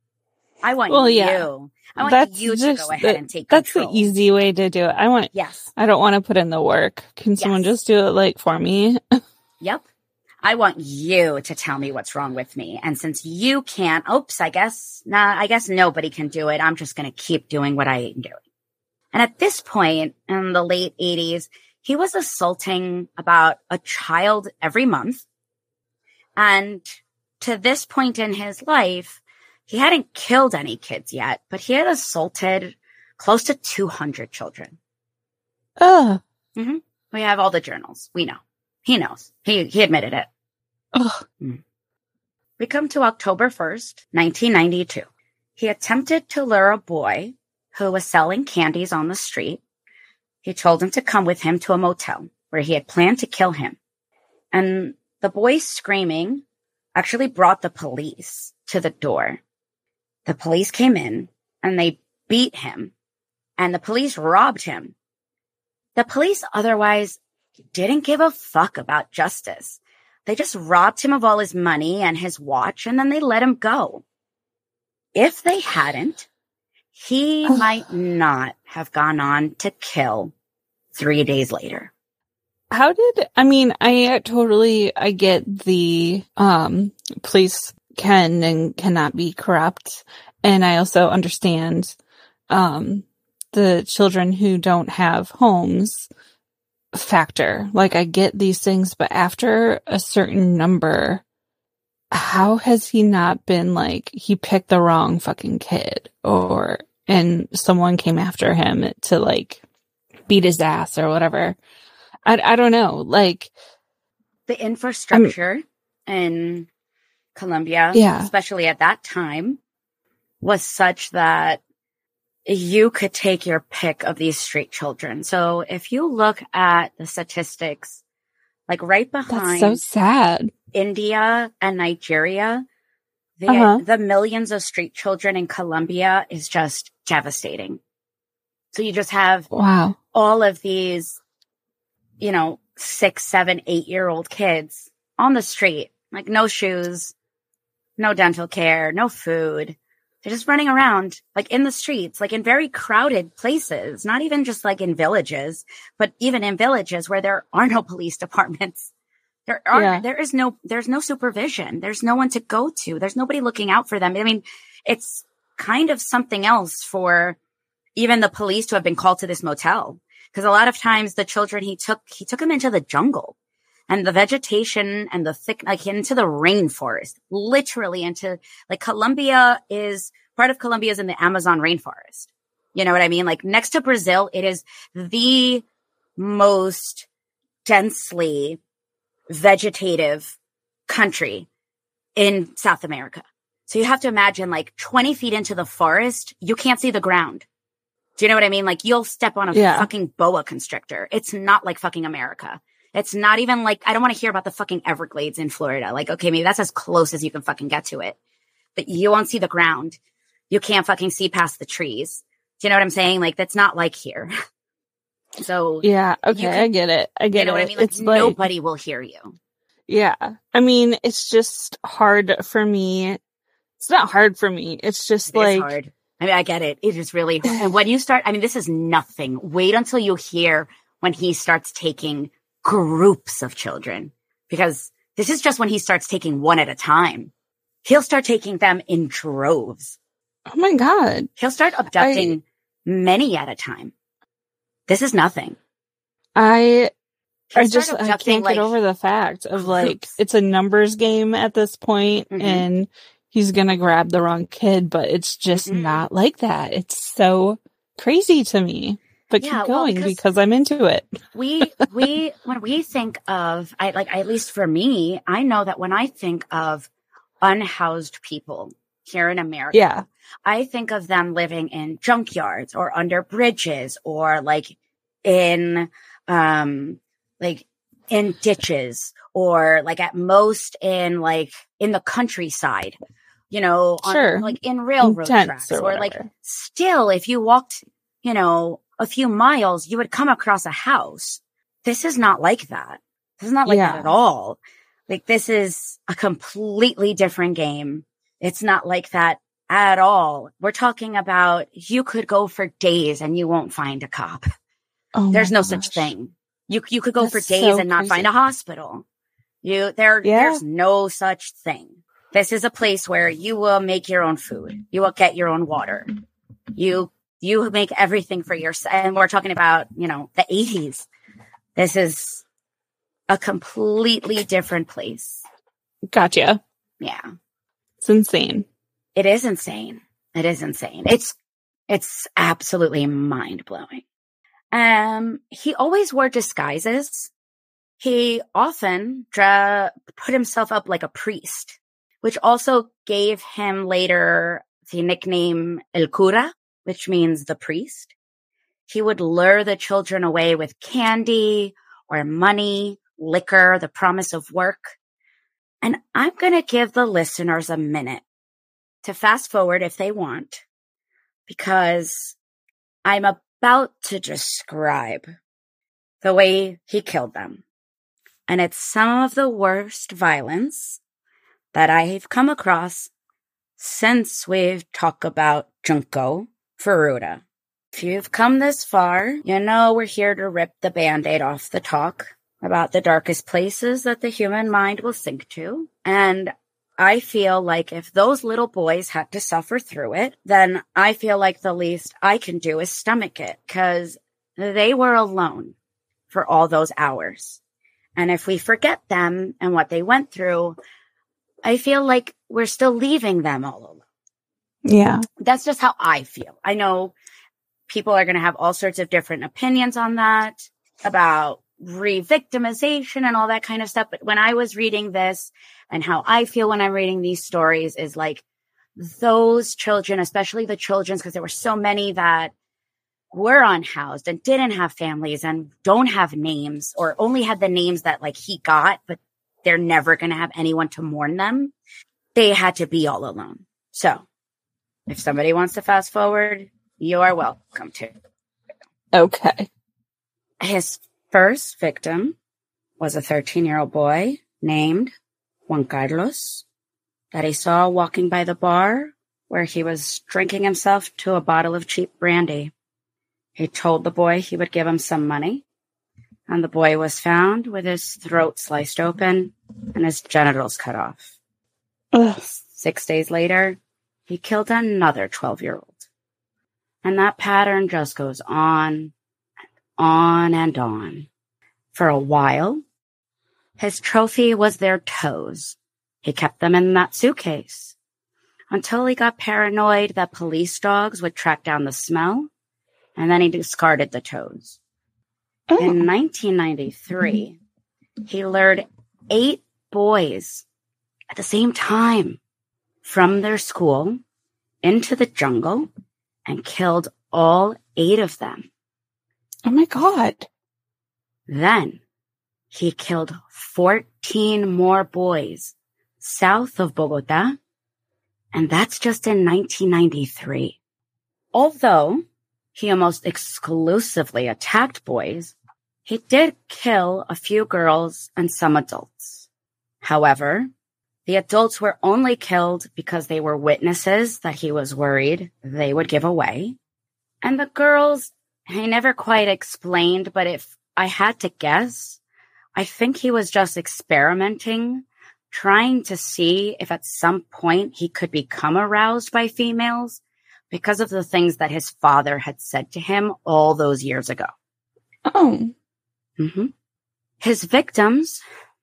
I want Well, you. yeah. I want That's you to just go ahead the- and take That's control. the easy way to do it. I want, Yes. I don't want to put in the work. Can someone Yes. just do it like for me? Yep. I want you to tell me what's wrong with me. And since you can't, oops, I guess, nah, I guess nobody can do it. I'm just going to keep doing what I am doing. And at this point in the late eighties, he was assaulting about a child every month. And to this point in his life, he hadn't killed any kids yet, but he had assaulted close to two hundred children. Ugh. We have all the journals. We know. He knows. He he admitted it. Ugh. We come to October first, nineteen ninety-two. He attempted to lure a boy who was selling candies on the street. He told him to come with him to a motel where he had planned to kill him. And the boy screaming actually brought the police to the door. The police came in and they beat him, and the police robbed him. The police otherwise didn't give a fuck about justice. They just robbed him of all his money and his watch, and then they let him go. If they hadn't, he might not have gone on to kill three days later. How did, I mean, I totally, I get the, um, police can and cannot be corrupt. And I also understand, um, the children who don't have homes factor. Like, I get these things, but after a certain number, how has he not been like, he picked the wrong fucking kid, or, and someone came after him to like beat his ass or whatever? I, I don't know. Like, the infrastructure I'm, in Colombia, yeah. especially at that time, was such that you could take your pick of these street children. So if you look at the statistics, like right behind That's so sad. India and Nigeria, the, uh-huh. the millions of street children in Colombia is just devastating. So you just have wow. all of these, you know, six, seven, eight year old kids on the street, like no shoes, no dental care, no food. They're just running around like in the streets, like in very crowded places, not even just like in villages, but even in villages where there are no police departments. There are, yeah. there is no, there's no supervision. There's no one to go to. There's nobody looking out for them. I mean, it's kind of something else for even the police to have been called to this motel. Because a lot of times the children he took, he took them into the jungle and the vegetation and the thick, like into the rainforest, literally into, like Colombia is, part of Colombia is in the Amazon rainforest. You know what I mean? Like next to Brazil, it is the most densely vegetative country in South America. So you have to imagine like twenty feet into the forest, you can't see the ground. Do you know what I mean? Like you'll step on a yeah. fucking boa constrictor. It's not like fucking America. It's not even like, I don't want to hear about the fucking Everglades in Florida. Like, okay, maybe that's as close as you can fucking get to it, but you won't see the ground. You can't fucking see past the trees. Do you know what I'm saying? Like, that's not like here. So yeah, okay, can, I get it. I get it. You know it. what I mean? Like, it's like, nobody will hear you. Yeah. I mean, it's just hard for me. It's not hard for me. It's just it like, is hard. I mean, I get it. It is really hard. And when you start, I mean, this is nothing. Wait until you hear when he starts taking groups of children, because this is just when he starts taking one at a time. He'll start taking them in droves. Oh my God. He'll start abducting I, many at a time. This is nothing. I, I just, I can't like, get over the fact of like, groups. It's a numbers game at this point, mm-hmm. and he's going to grab the wrong kid, but it's just mm-hmm. not like that. It's so crazy to me. But yeah, keep going, well, because, because I'm into it. we, we, when we think of, I like, at least for me, I know that when I think of unhoused people here in America, yeah. I think of them living in junkyards or under bridges or like in, um, like in ditches or like at most in like in the countryside, you know, on, sure. like in railroad Intense tracks or, or like still if you walked, you know, a few miles, you would come across a house. This is not like that. This is not like yeah. that at all. Like this is a completely different game. It's not like that at all. We're talking about you could go for days and you won't find a cop. Oh There's no gosh. such thing. You you could go That's for days so and not crazy. find a hospital. You there yeah. there's no such thing. This is a place where you will make your own food. You will get your own water. You you make everything for yourself. And we're talking about, you know, the eighties. This is a completely different place. Gotcha. Yeah. It's insane. It is insane. It is insane. It's, it's absolutely mind blowing. Um, he always wore disguises. He often dra- put himself up like a priest, which also gave him later the nickname El Cura, which means the priest. He would lure the children away with candy or money, liquor, the promise of work. And I'm going to give the listeners a minute to fast forward if they want, because I'm about to describe the way he killed them. And it's some of the worst violence that I've come across since we've talked about Junko Furuta. If you've come this far, you know we're here to rip the Band-Aid off the talk about the darkest places that the human mind will sink to. And I feel like if those little boys had to suffer through it, then I feel like the least I can do is stomach it, because they were alone for all those hours. And if we forget them and what they went through, I feel like we're still leaving them all alone. Yeah. That's just how I feel. I know people are going to have all sorts of different opinions on that, about re-victimization and all that kind of stuff. But when I was reading this, and how I feel when I'm reading these stories, is like those children, especially the children's, because there were so many that were unhoused and didn't have families and don't have names, or only had the names that like he got, but they're never going to have anyone to mourn them. They had to be all alone. So if somebody wants to fast forward, you are welcome to. Okay. His first victim was a thirteen-year-old boy named Juan Carlos that he saw walking by the bar where he was drinking himself to a bottle of cheap brandy. He told the boy he would give him some money, and the boy was found with his throat sliced open and his genitals cut off. Ugh. Six days later, he killed another twelve-year-old. And that pattern just goes on and on and on. For a while, his trophy was their toes. He kept them in that suitcase until he got paranoid that police dogs would track down the smell, and then he discarded the toes. Oh. In nineteen ninety-three, he lured eight boys at the same time from their school into the jungle and killed all eight of them. Oh my God. Then he killed fourteen more boys south of Bogota, and that's just in nineteen ninety-three. Although he almost exclusively attacked boys, he did kill a few girls and some adults. However, the adults were only killed because they were witnesses that he was worried they would give away. And the girls, he never quite explained, but if I had to guess, I think he was just experimenting, trying to see if at some point he could become aroused by females because of the things that his father had said to him all those years ago. Oh. Mm-hmm. His victims,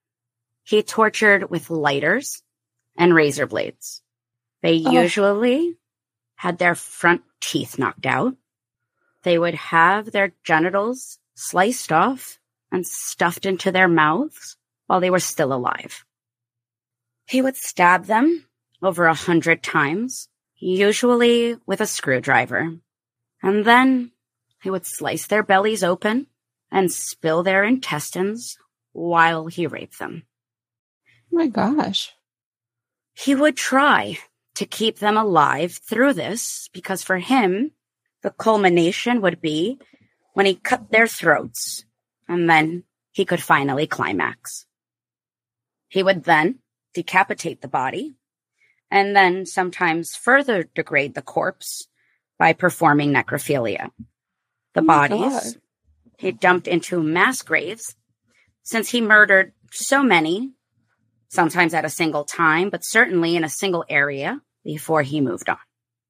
he tortured with lighters and razor blades. They Oh. usually had their front teeth knocked out. They would have their genitals sliced off and stuffed into their mouths while they were still alive. He would stab them over a hundred times, usually with a screwdriver. And then he would slice their bellies open and spill their intestines while he raped them. Oh my gosh. He would try to keep them alive through this because for him, the culmination would be when he cut their throats, and then he could finally climax. He would then decapitate the body, and then sometimes further degrade the corpse by performing necrophilia. The Oh my bodies God. he dumped into mass graves, since he murdered so many, sometimes at a single time, but certainly in a single area before he moved on.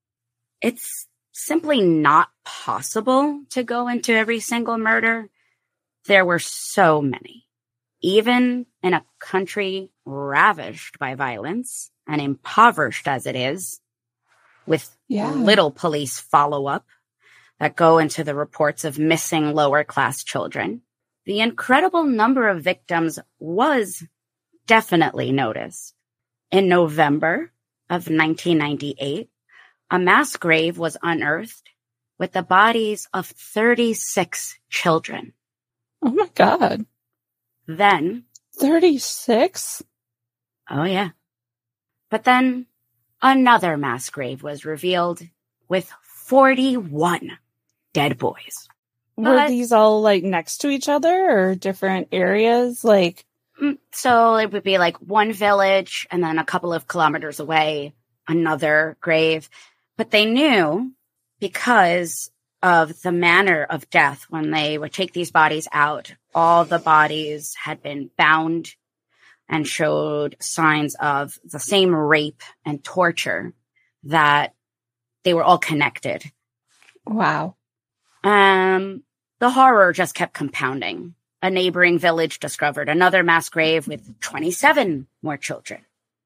It's simply not possible to go into every single murder. There were so many. Even in a country ravaged by violence and impoverished as it is, with Yeah. little police follow-up that go into the reports of missing lower-class children, the incredible number of victims was definitely noticed. In November of nineteen ninety-eight, a mass grave was unearthed with the bodies of thirty-six children. Oh my God. Then... thirty-six? Oh, yeah. But then another mass grave was revealed with forty-one dead boys. Were But, these all like next to each other or different areas? Like, so it would be like one village and then a couple of kilometers away, another grave. But they knew because of the manner of death when they would take these bodies out, all the bodies had been bound and showed signs of the same rape and torture, that they were all connected. wow. Um, the horror just kept compounding. A neighboring village discovered another mass grave with twenty-seven more children.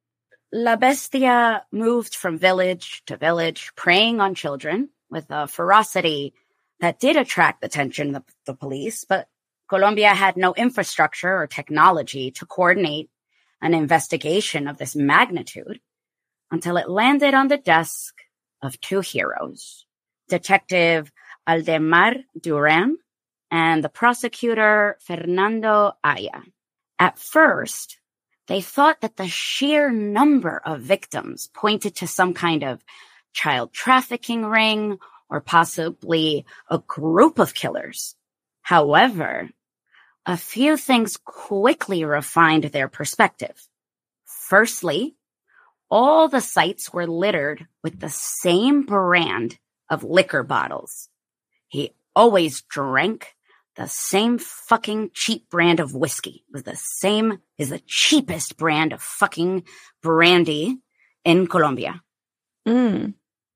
La Bestia moved from village to village, preying on children with a ferocity that did attract the attention of the police, but Colombia had no infrastructure or technology to coordinate an investigation of this magnitude until it landed on the desk of two heroes, Detective Aldemar Duran and the prosecutor Fernando Aya. At first, they thought that the sheer number of victims pointed to some kind of child trafficking ring or possibly a group of killers. However, a few things quickly refined their perspective. Firstly, all the sites were littered with the same brand of liquor bottles. He always drank the same fucking cheap brand of whiskey. It was the same, is the cheapest brand of fucking brandy in Colombia. Mm.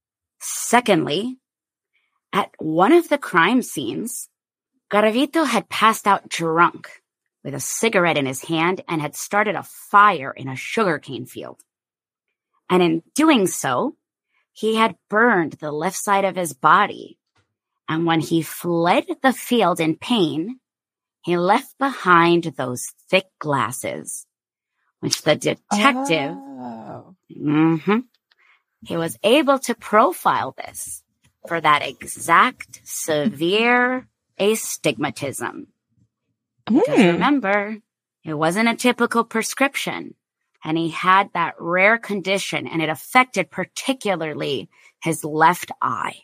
Secondly, at one of the crime scenes, Garavito had passed out drunk with a cigarette in his hand and had started a fire in a sugarcane field. And in doing so, he had burned the left side of his body. And when he fled the field in pain, he left behind those thick glasses, which the detective, Oh. mm-hmm, he was able to profile this for that exact severe astigmatism. Because Mm. remember, it wasn't a typical prescription, and he had that rare condition, and it affected particularly his left eye.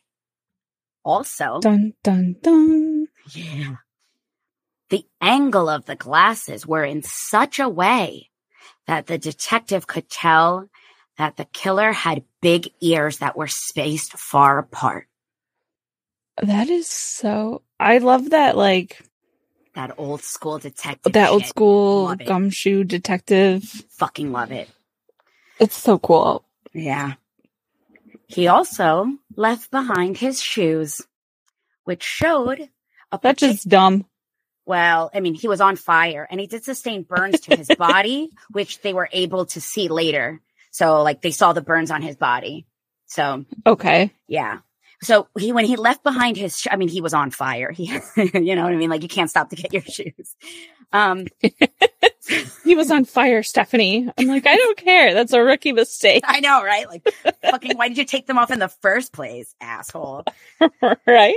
Also, Dun, dun, dun. yeah, the angle of the glasses were in such a way that the detective could tell that the killer had big ears that were spaced far apart. That is so... I love that, like... That old school detective That old shit. school Love it. gumshoe detective. Fucking love it. It's so cool. Yeah. He also left behind his shoes, which showed a That's partic- just dumb. Well, I mean, he was on fire, and he did sustain burns to his body, which they were able to see later. So, like, they saw the burns on his body. So, Okay. yeah. So he, when he left behind his, sh- I mean, he was on fire. He, you know what I mean? Like, you can't stop to get your shoes. Um, He was on fire, Stephanie. I'm like, I don't care. That's a rookie mistake. I know, right? Like, fucking, why did you take them off in the first place, asshole? Right?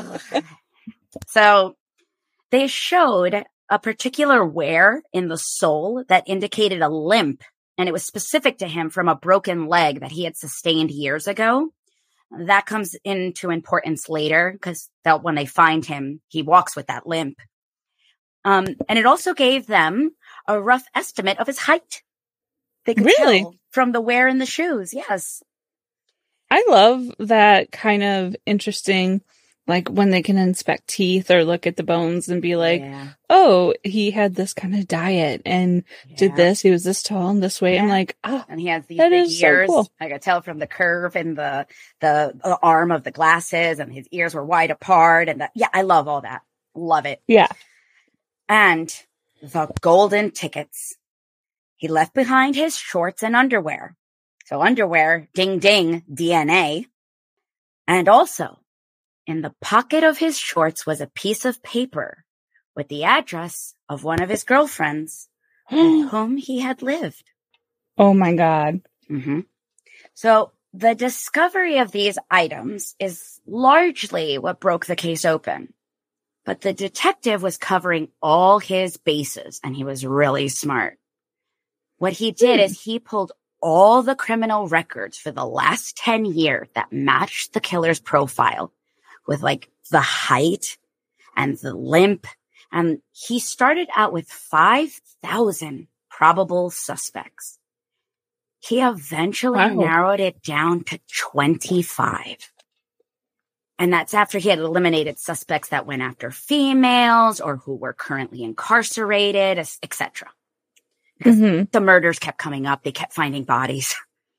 So they showed a particular wear in the sole that indicated a limp, and it was specific to him from a broken leg that he had sustained years ago. That comes into importance later because when they find him, he walks with that limp. Um, and it also gave them a rough estimate of his height. They could Really? tell from the wear in the shoes. Yes. I love that kind of interesting, like when they can inspect teeth or look at the bones and be like, yeah. oh, he had this kind of diet and did Yeah. this. He was this tall and this way. I'm Yeah. like, ah, And he has these That big is so ears. cool. I could tell from the curve in the, the uh, arm of the glasses, and his ears were wide apart. And the, yeah, I love all that. Love it. yeah. And the golden tickets. He left behind his shorts and underwear. So underwear, ding, ding, D N A. And also in the pocket of his shorts was a piece of paper with the address of one of his girlfriends with whom he had lived. Oh my God. Mm-hmm. So the discovery of these items is largely what broke the case open. But the detective was covering all his bases, and he was really smart. What he did Hmm. is he pulled all the criminal records for the last ten years that matched the killer's profile with like the height and the limp. And he started out with five thousand probable suspects. He eventually Wow. narrowed it down to twenty-five. And that's after he had eliminated suspects that went after females or who were currently incarcerated, et cetera. Because Mm-hmm. the murders kept coming up. They kept finding bodies.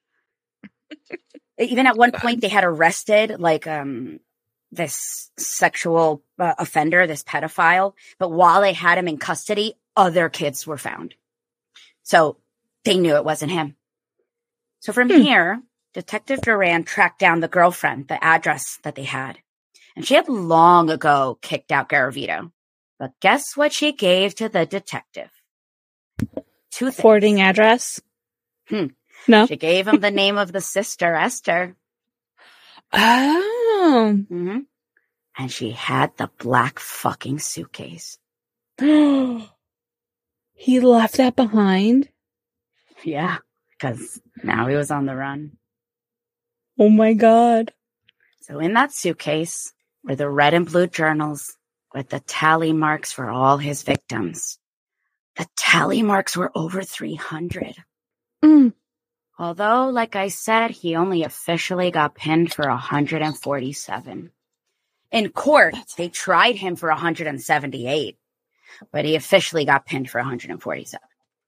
Even at one point, they had arrested like um, this sexual uh, offender, this pedophile. But while they had him in custody, other kids were found. So they knew it wasn't him. So from Hmm. here, Detective Duran tracked down the girlfriend, the address that they had. And she had long ago kicked out Garavito. But guess what she gave to the detective? Two things. Forwarding address? Hmm. No. She gave him the name of the sister, Esther. Oh. Mm-hmm. And she had the black fucking suitcase. He left that behind? Yeah, because now he was on the run. Oh my God. So in that suitcase were the red and blue journals with the tally marks for all his victims. The tally marks were over three hundred. Mm. Although, like I said, he only officially got pinned for one hundred forty-seven. In court, they tried him for one hundred seventy-eight, but he officially got pinned for one hundred forty-seven.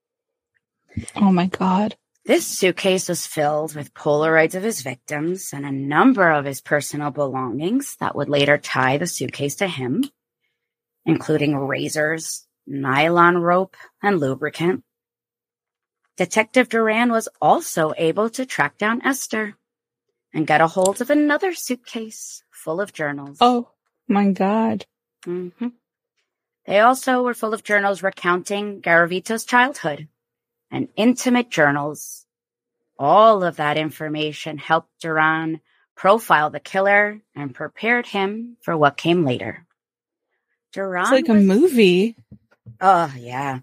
Oh my God. This suitcase was filled with Polaroids of his victims and a number of his personal belongings that would later tie the suitcase to him, including razors, nylon rope, and lubricant. Detective Duran was also able to track down Esther and get a hold of another suitcase full of journals. Oh my God. Mm-hmm. They also were full of journals recounting Garavito's childhood and intimate journals. All of that information helped Duran profile the killer and prepared him for what came later. Duran It's like a was- movie. Oh, yeah.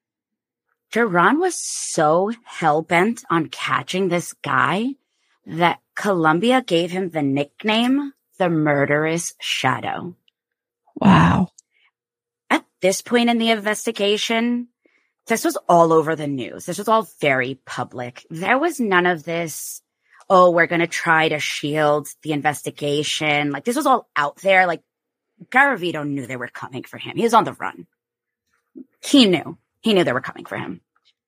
Duran was so hell-bent on catching this guy that Columbia gave him the nickname the Murderous Shadow. Wow. At this point in the investigation, this was all over the news. This was all very public. There was none of this, oh, we're going to try to shield the investigation. Like, this was all out there. Like, Garavito knew they were coming for him. He was on the run. He knew. He knew they were coming for him.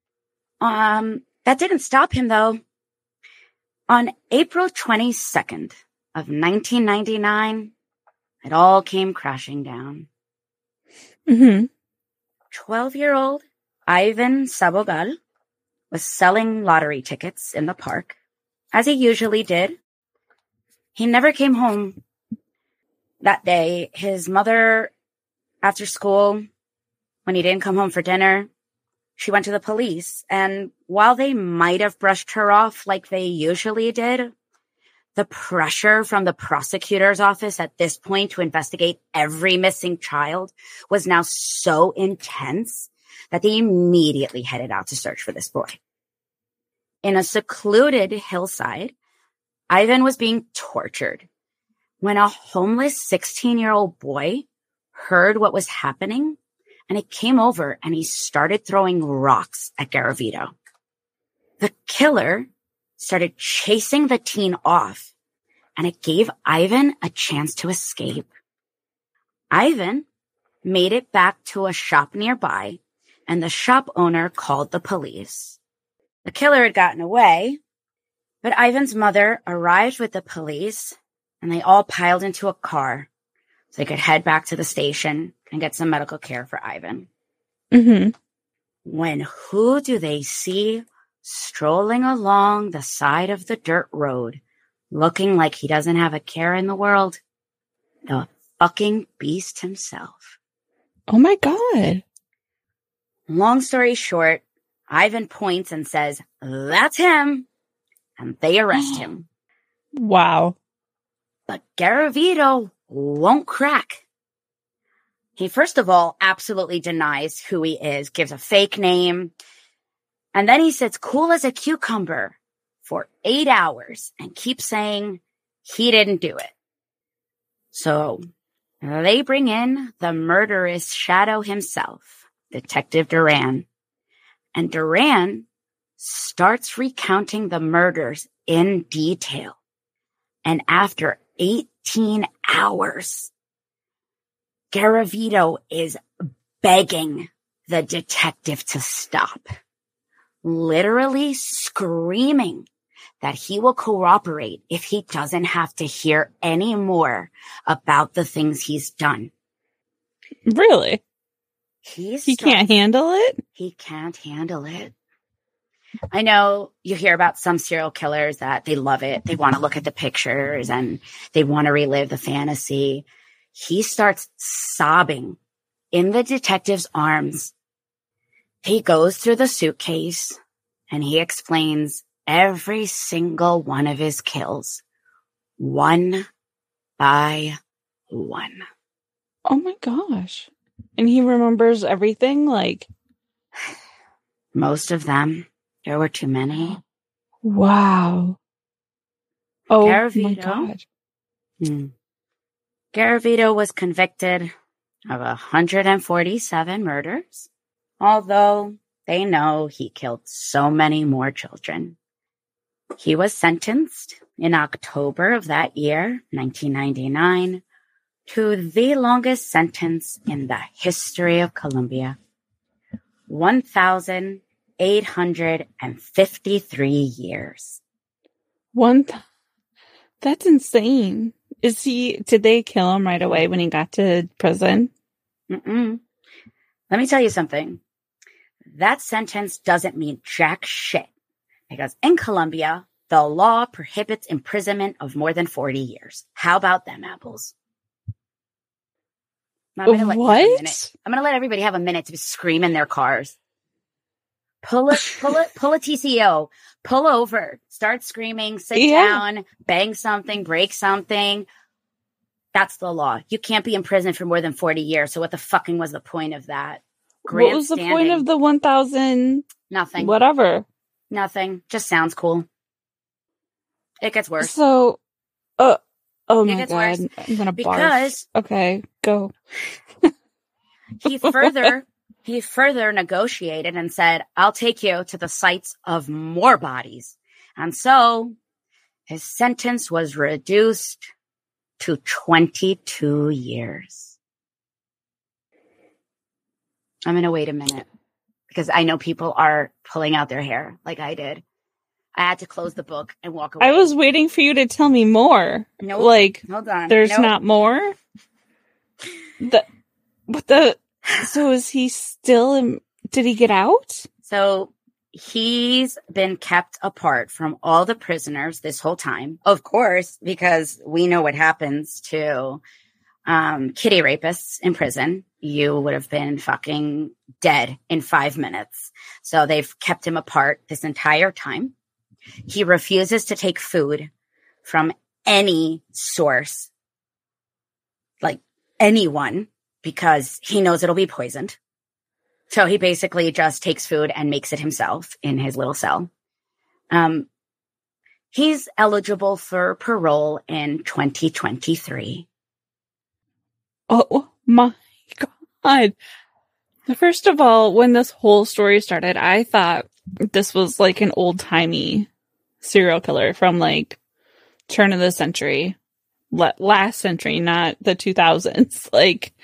Um, that didn't stop him, though. On April twenty-second of nineteen ninety-nine, it all came crashing down. Mm-hmm. twelve-year-old Ivan Sabogal was selling lottery tickets in the park, as he usually did. He never came home that day. His mother, after school, when he didn't come home for dinner, she went to the police. And while they might have brushed her off like they usually did, the pressure from the prosecutor's office at this point to investigate every missing child was now so intense that they immediately headed out to search for this boy. In a secluded hillside, Ivan was being tortured when a homeless sixteen-year-old boy heard what was happening, and he came over and he started throwing rocks at Garavito. The killer started chasing the teen off, and it gave Ivan a chance to escape. Ivan made it back to a shop nearby, and the shop owner called the police. The killer had gotten away, but Ivan's mother arrived with the police, and they all piled into a car so they could head back to the station and get some medical care for Ivan. Mm-hmm. When who do they see strolling along the side of the dirt road, looking like he doesn't have a care in the world? The fucking beast himself. Oh my God. Long story short, Ivan points and says, "That's him." And they arrest him. Wow. But Garavito won't crack. He, first of all, absolutely denies who he is, gives a fake name. And then he sits cool as a cucumber for eight hours and keeps saying he didn't do it. So they bring in the murderous shadow himself, Detective Duran. And Duran starts recounting the murders in detail. And after eighteen hours, Garavito is begging the detective to stop, literally screaming that he will cooperate if he doesn't have to hear any more about the things he's done. Really? He, he can't handle it? He can't handle it. I know you hear about some serial killers that they love it. They want to look at the pictures and they want to relive the fantasy. He starts sobbing in the detective's arms. He goes through the suitcase and he explains every single one of his kills, one by one. Oh my gosh. And he remembers everything? Like, most of them. There were too many. Wow. Oh Garavito, my God. Hmm. Garavito was convicted of one hundred forty-seven murders, although they know he killed so many more children. He was sentenced in October of that year, nineteen ninety-nine, to the longest sentence in the history of Colombia, one thousand eight hundred fifty-three years. One, th- that's insane. Is he, did they kill him right away when he got to prison? Mm-mm. Let me tell you something. That sentence doesn't mean jack shit, because in Colombia, the law prohibits imprisonment of more than forty years. How about them apples? I'm gonna let what? You have a minute. I'm going to let everybody have a minute to scream in their cars. Pull it, pull it, pull a T C O, pull over, start screaming, sit yeah. down, bang something, break something. That's the law. You can't be in prison for more than forty years. So what the fucking was the point of that? What was the point of the one thousand? Nothing. Whatever. Nothing. Just sounds cool. It gets worse. So, uh, oh it my gets God. Worse I'm gonna because barf. Okay, go. he further... He further negotiated and said, "I'll take you to the sites of more bodies." And so his sentence was reduced to twenty-two years. I'm going to wait a minute because I know people are pulling out their hair like I did. I had to close the book and walk away. I was waiting for you to tell me more. Nope. Like, hold on. There's nope. not more? The, what the... So is he still in, did he get out? So he's been kept apart from all the prisoners this whole time, of course, because we know what happens to um, kitty rapists in prison. You would have been fucking dead in five minutes. So they've kept him apart this entire time. He refuses to take food from any source, like anyone, because he knows it'll be poisoned. So he basically just takes food and makes it himself in his little cell. Um, he's eligible for parole in twenty twenty-three. Oh my God. First of all, when this whole story started, I thought this was like an old-timey serial killer from like turn of the century, last century, not the two thousands. Like,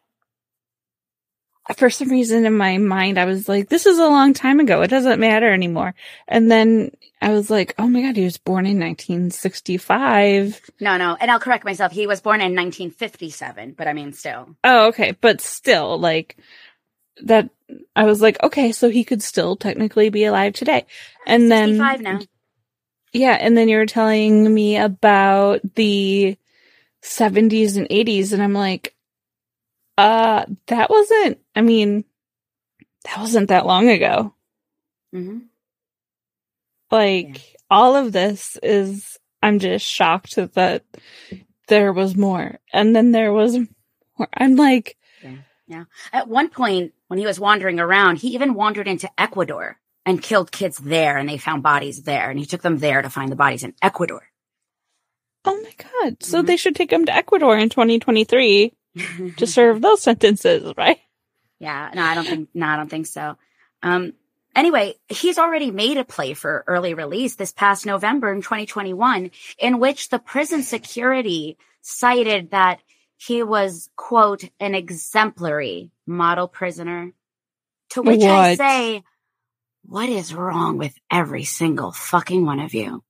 for some reason in my mind, I was like, this is a long time ago. It doesn't matter anymore. And then I was like, oh my God, he was born in nineteen sixty-five. No, no. And I'll correct myself. He was born in nineteen fifty-seven, but I mean, still. Oh, okay. But still, like, that, I was like, okay, so he could still technically be alive today. And then. sixty-five now. Yeah. And then you were telling me about the seventies and eighties. And I'm like, Uh, that wasn't, I mean, that wasn't that long ago. Mm-hmm. Like, Yeah. all of this is, I'm just shocked that there was more. And then there was more. I'm like... Yeah. Yeah. At one point, when he was wandering around, he even wandered into Ecuador and killed kids there, and they found bodies there, and he took them there to find the bodies in Ecuador. Oh my God. So Mm-hmm. they should take him to Ecuador in twenty twenty-three to serve those sentences, right? Yeah. No, I don't think, no, I don't think so. Um, Anyway, he's already made a play for early release this past November in twenty twenty-one, in which the prison security cited that he was, quote, an exemplary model prisoner. To which What? I say, what is wrong with every single fucking one of you?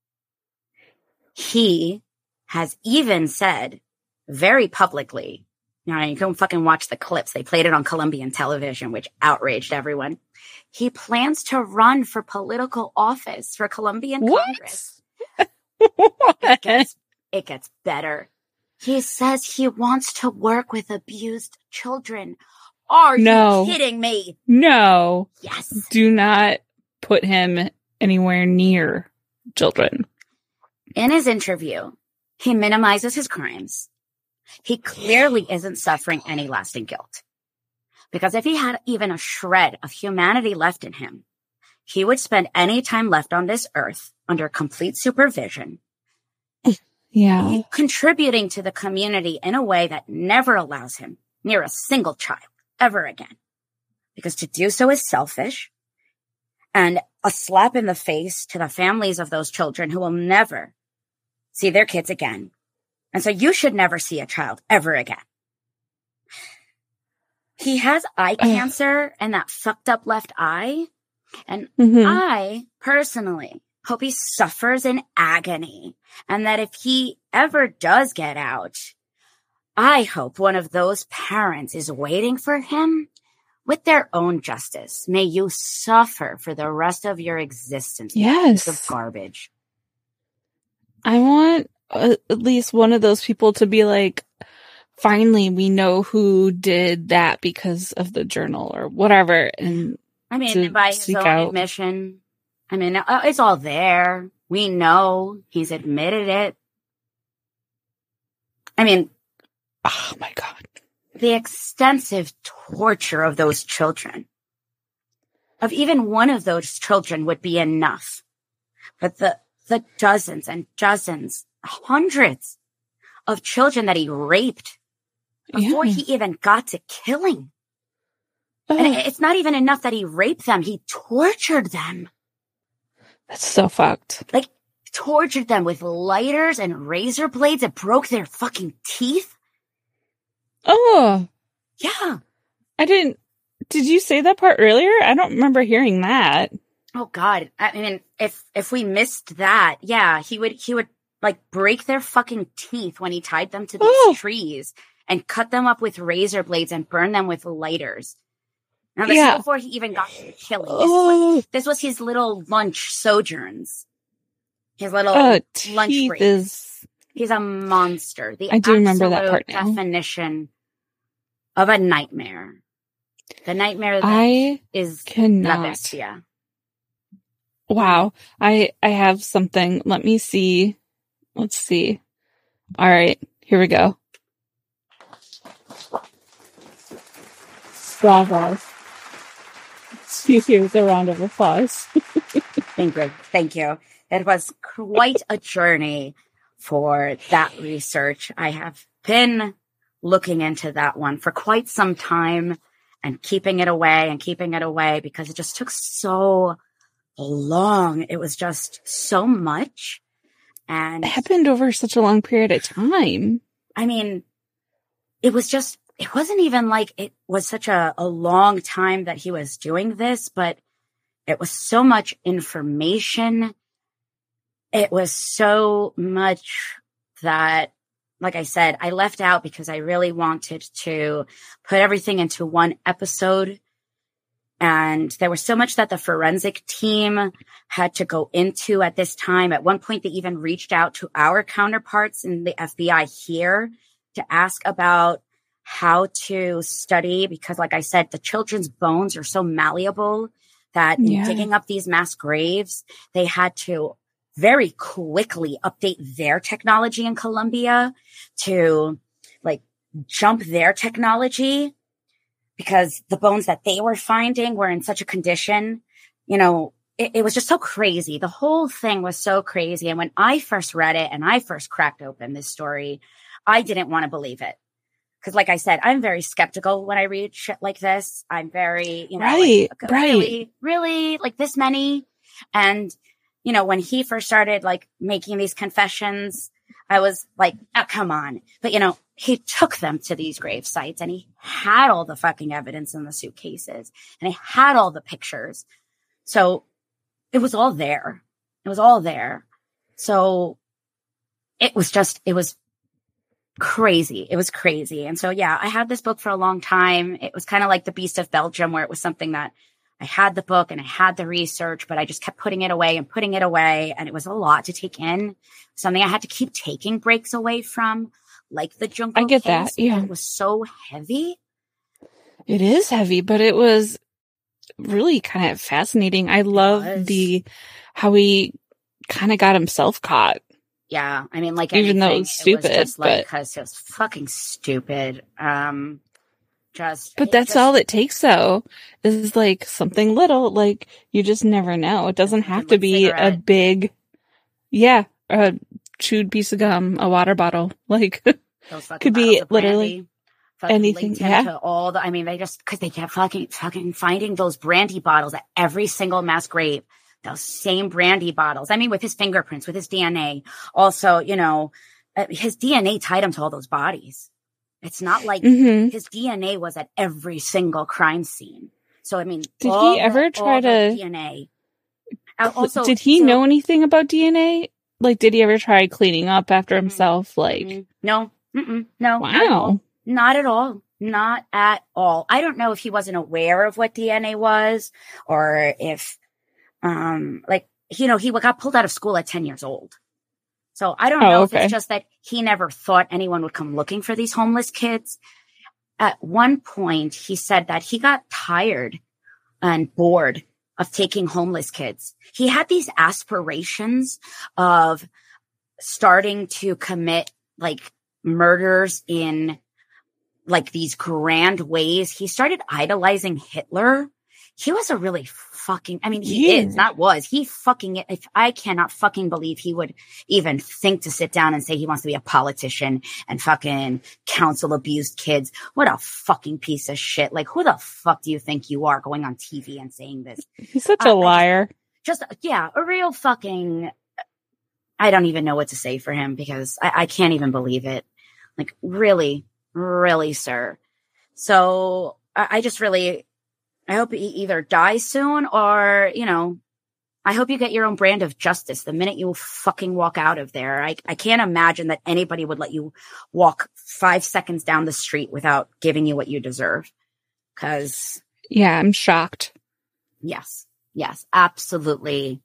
He has even said very publicly, you know, you can fucking watch the clips. They played it on Colombian television, which outraged everyone. He plans to run for political office for Colombian What? Congress. What? It gets, it gets better. He says he wants to work with abused children. Are No. you kidding me? No. Yes. Do not put him anywhere near children. In his interview, he minimizes his crimes. He clearly isn't suffering any lasting guilt. Because if he had even a shred of humanity left in him, he would spend any time left on this earth under complete supervision, Yeah. contributing to the community in a way that never allows him near a single child ever again. Because to do so is selfish and a slap in the face to the families of those children who will never see their kids again. And so you should never see a child ever again. He has eye cancer and that fucked up left eye. And Mm-hmm. I personally hope he suffers in agony. And that if he ever does get out, I hope one of those parents is waiting for him with their own justice. May you suffer for the rest of your existence. Yes. Of garbage. I want uh, at least one of those people to be like, finally, we know who did that because of the journal or whatever. And I mean, to by his seek own out- admission, I mean, uh, it's all there. We know he's admitted it. I mean, Oh my God. the extensive torture of those children, of even one of those children would be enough. But the, the dozens and dozens, hundreds of children that he raped before Yeah. he even got to killing. Oh, And it- it's not even enough that he raped them. He tortured them. that's so fucked. Like, tortured them with lighters and razor blades that broke their fucking teeth. Oh, Yeah. I didn't. Did you say that part earlier? I don't remember hearing that. Oh God. I mean, if, if we missed that, yeah, he would, he would like break their fucking teeth when he tied them to these Oh. trees and cut them up with razor blades and burn them with lighters. Now, this Yeah. is before he even got to killing. This, Oh, was, this was his little lunch sojourns. His little uh, lunch teeth break. is. He's a monster. The I do remember that absolute part now. definition of a nightmare. The nightmare that I is La cannot. Bestia. Wow. I I have something. Let me see. Let's see. All right. Here we go. Bravo. Here's a round of applause. Thank you. Thank you. It was quite a journey for that research. I have been looking into that one for quite some time and keeping it away and keeping it away because it just took so long. It was just so much. And It happened over such a long period of time. I mean, it was just, it wasn't even like it was such a, a long time that he was doing this, but it was so much information. It was so much that, like I said, I left out because I really wanted to put everything into one episode. And there was so much that the forensic team had to go into at this time. At one point, they even reached out to our counterparts in the F B I here to ask about how to study, because like I said, the children's bones are so malleable that Yeah. in digging up these mass graves, they had to very quickly update their technology in Colombia to like jump their technology, because the bones that they were finding were in such a condition, you know, it, it was just so crazy. The whole thing was so crazy. And when I first read it and I first cracked open this story, I didn't want to believe it. Because like I said, I'm very skeptical when I read shit like this. I'm very, you know, Right, like, right. really, really, like this many. And, you know, when he first started like making these confessions, I was like, oh, come on. But, you know, he took them to these grave sites and he had all the fucking evidence in the suitcases and he had all the pictures. So it was all there. It was all there. So it was just, it was crazy. It was crazy. And so, yeah, I had this book for a long time. It was kind of like The Beast of Belgium, where it was something that I had the book and I had the research, but I just kept putting it away and putting it away. And it was a lot to take in, something I had to keep taking breaks away from, like the Jungle I get case, that. Yeah. because it was so heavy. It is heavy, but it was really kind of fascinating. I love was. the, how he kind of got himself caught. Yeah. I mean, like, Even though it anything, was stupid, it was just like, but- cause it was fucking stupid. Um, just, But it that's just- all it takes, though, is like something little. Like, you just never know. It doesn't have to Like be a cigarette. big, yeah, a chewed piece of gum, a water bottle. Like, Those fucking could be bottles of literally brandy fucking anything, linked him yeah. to all the, I mean, they just, cause they kept fucking, fucking finding those brandy bottles at every single mass grave. Those same brandy bottles. I mean, with his fingerprints, with his D N A. Also, you know, uh, his D N A tied him to all those bodies. It's not like hmm his D N A was at every single crime scene. So, I mean, Did all he ever the, try all the to- D N A. Uh, Also, did he so- know anything about D N A? Like, did he ever try cleaning up after Mhm. himself? Like, Mm-mm. No, Mm-mm. no, not at all. wow. Not at all. Not at all. I don't know if he wasn't aware of what D N A was, or if, um, like, you know, he got pulled out of school at ten years old. So I don't Oh, know if okay. it's just that he never thought anyone would come looking for these homeless kids. At one point, he said that he got tired and bored of taking homeless kids. He had these aspirations of starting to commit like murders in like these grand ways. He started idolizing Hitler. He was a really fucking, I mean, he Weird. is, not was, he fucking, if I cannot fucking believe he would even think to sit down and say he wants to be a politician and fucking counsel abused kids. What a fucking piece of shit. Like, who the fuck do you think you are going on T V and saying this? He's such Uh, I a just- liar. Just, yeah, a real fucking, I don't even know what to say for him, because I, I can't even believe it. Like, really, really, sir. So I, I just really, I hope he either dies soon, or, you know, I hope you get your own brand of justice the minute you fucking walk out of there. I, I can't imagine that anybody would let you walk five seconds down the street without giving you what you deserve. Cause Yeah, I'm shocked. yes, yes, absolutely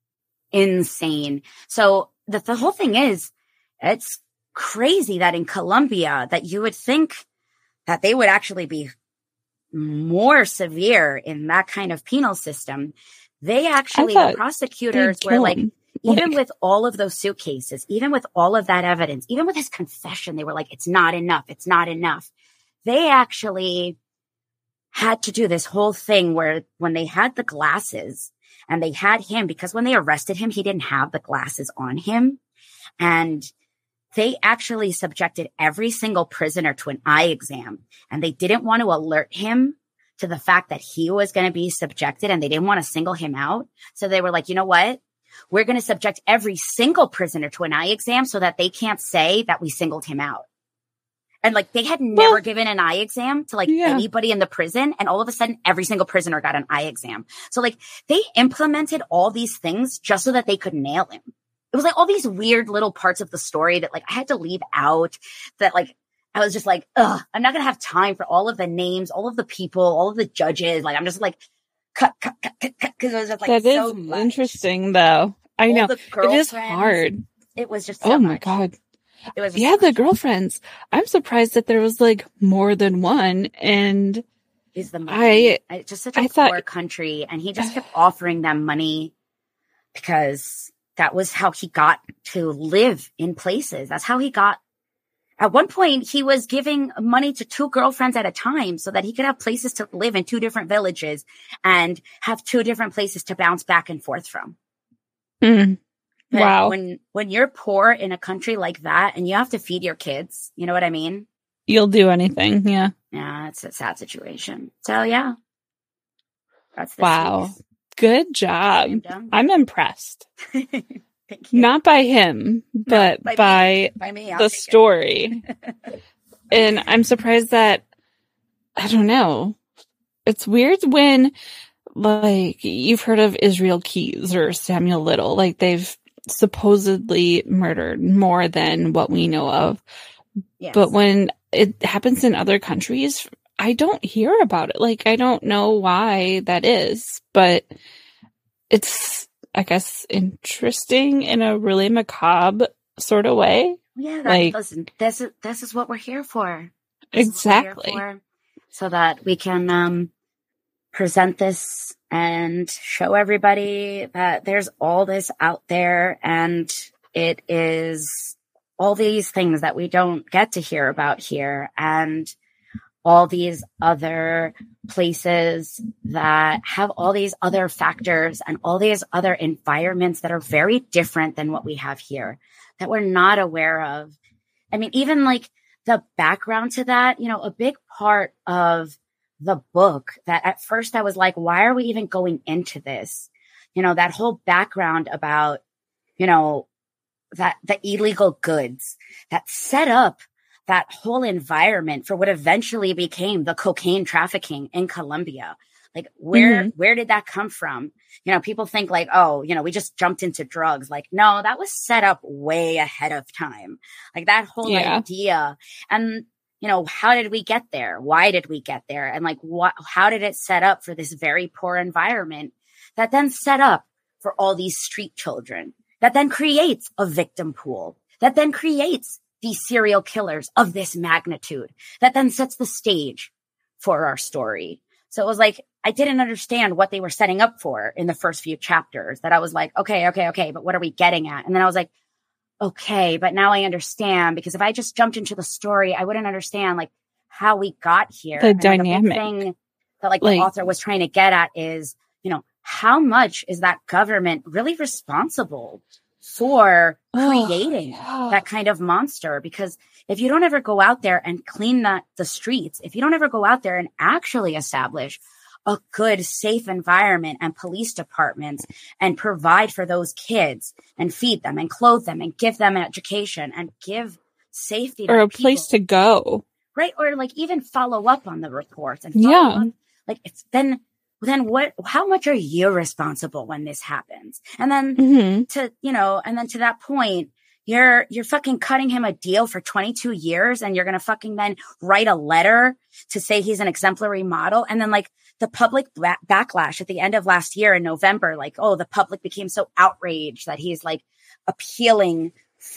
insane. So the, the whole thing is, it's crazy that in Colombia that you would think that they would actually be more severe in that kind of penal system. They actually, thought the prosecutors They'd were kill like, him. even Like- with all of those suitcases, even with all of that evidence, even with his confession, they were like, it's not enough. It's not enough. They actually had to do this whole thing where when they had the glasses and they had him, because when they arrested him, he didn't have the glasses on him. And they actually subjected every single prisoner to an eye exam, and they didn't want to alert him to the fact that he was going to be subjected, and they didn't want to single him out. So they were like, you know what? We're going to subject every single prisoner to an eye exam so that they can't say that we singled him out. And like, they had never Well, given an eye exam to like yeah. anybody in the prison. And all of a sudden, every single prisoner got an eye exam. So like, they implemented all these things just so that they could nail him. It was like all these weird little parts of the story that like I had to leave out, that like, I was just like, ugh, I'm not going to have time for all of the names, all of the people, all of the judges. Like, I'm just like, cut, cut, cut, cut, cut. Cause it was just like, That is so much. interesting, though. I All know. the It is girlfriends, hard. It was just so Oh my much. God. It was yeah, the girlfriends. I'm surprised that there was like more than one. And is the money. I, It's just such a I poor thought, country. And he just kept offering them money because that was how he got to live in places. That's how he got. At one point, he was giving money to two girlfriends at a time so that he could have places to live in two different villages and have two different places to bounce back and forth from. mm, wow. When, when you're poor in a country like that and you have to feed your kids, you know what I mean? You'll do anything. Yeah. Yeah, it's a sad situation. So yeah. That's this Wow. week's. Good job. I'm impressed. Thank you. Not by him, but no, by by, me. by me, the story. And I'm surprised that, I don't know. It's weird when, like, you've heard of Israel Keys or Samuel Little. Like, they've supposedly murdered more than what we know of. Yes. But when it happens in other countries, I don't hear about it. Like, I don't know why that is, but it's, I guess, interesting in a really macabre sort of way. Yeah, that, like, listen, this is this is what we're here for. This exactly. Here for, so that we can um, present this and show everybody that there's all this out there, and it is all these things that we don't get to hear about here, and all these other places that have all these other factors and all these other environments that are very different than what we have here that we're not aware of. I mean, even like the background to that, you know, a big part of the book that at first I was like, why are we even going into this? You know, that whole background about, you know, that the illegal goods that set up that whole environment for what eventually became the cocaine trafficking in Colombia. Like, where, mm-hmm. where did that come from? You know, people think like, oh, you know, we just jumped into drugs. Like, no, that was set up way ahead of time. Like that whole yeah. idea. And, you know, how did we get there? Why did we get there? And like, what, how did it set up for this very poor environment that then set up for all these street children, that then creates a victim pool, that then creates these serial killers of this magnitude, that then sets the stage for our story. So it was like, I didn't understand what they were setting up for in the first few chapters, that I was like, okay, okay, okay, but what are we getting at? And then I was like, okay, but now I understand, because if I just jumped into the story, I wouldn't understand like how we got here. The and dynamic. The big thing that like, like the author was trying to get at is, you know, how much is that government really responsible for creating oh, yeah. that kind of monster? Because if you don't ever go out there and clean that the streets, if you don't ever go out there and actually establish a good, safe environment and police departments and provide for those kids and feed them and clothe them and give them an education and give safety or to a people, place to go, right? Or like even follow up on the reports and yeah, up. Like it's then. Then what, how much are you responsible when this happens? And then mm-hmm. to, you know, and then to that point, you're, you're fucking cutting him a deal for twenty-two years and you're going to fucking then write a letter to say he's an exemplary model. And then like the public ba- backlash at the end of last year in November, like, oh, the public became so outraged that he's like appealing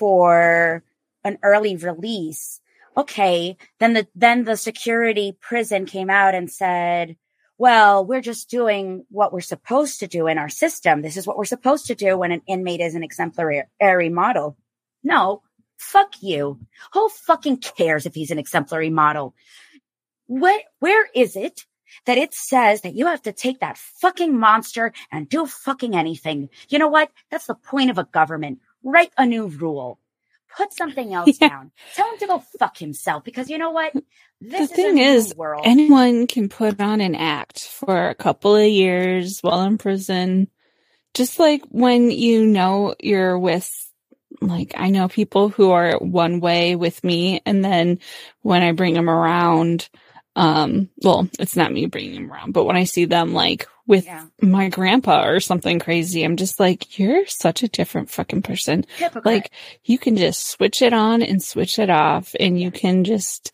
for an early release. Okay. Then the, then the security prison came out and said, well, we're just doing what we're supposed to do in our system. This is what we're supposed to do when an inmate is an exemplary model. No, fuck you. Who fucking cares if he's an exemplary model? What, where is it that it says that you have to take that fucking monster and do fucking anything? You know what? That's the point of a government. Write a new rule. Put something else yeah. down. Tell him to go fuck himself, because you know what? This the thing is, is, world. anyone can put on an act for a couple of years while in prison. Just like when you know you're with, like, I know people who are one way with me, and then when I bring them around, um, well, it's not me bringing them around, but when I see them like with yeah. my grandpa or something crazy, I'm just like, you're such a different fucking person. Hypocrite. Like, you can just switch it on and switch it off, and you can just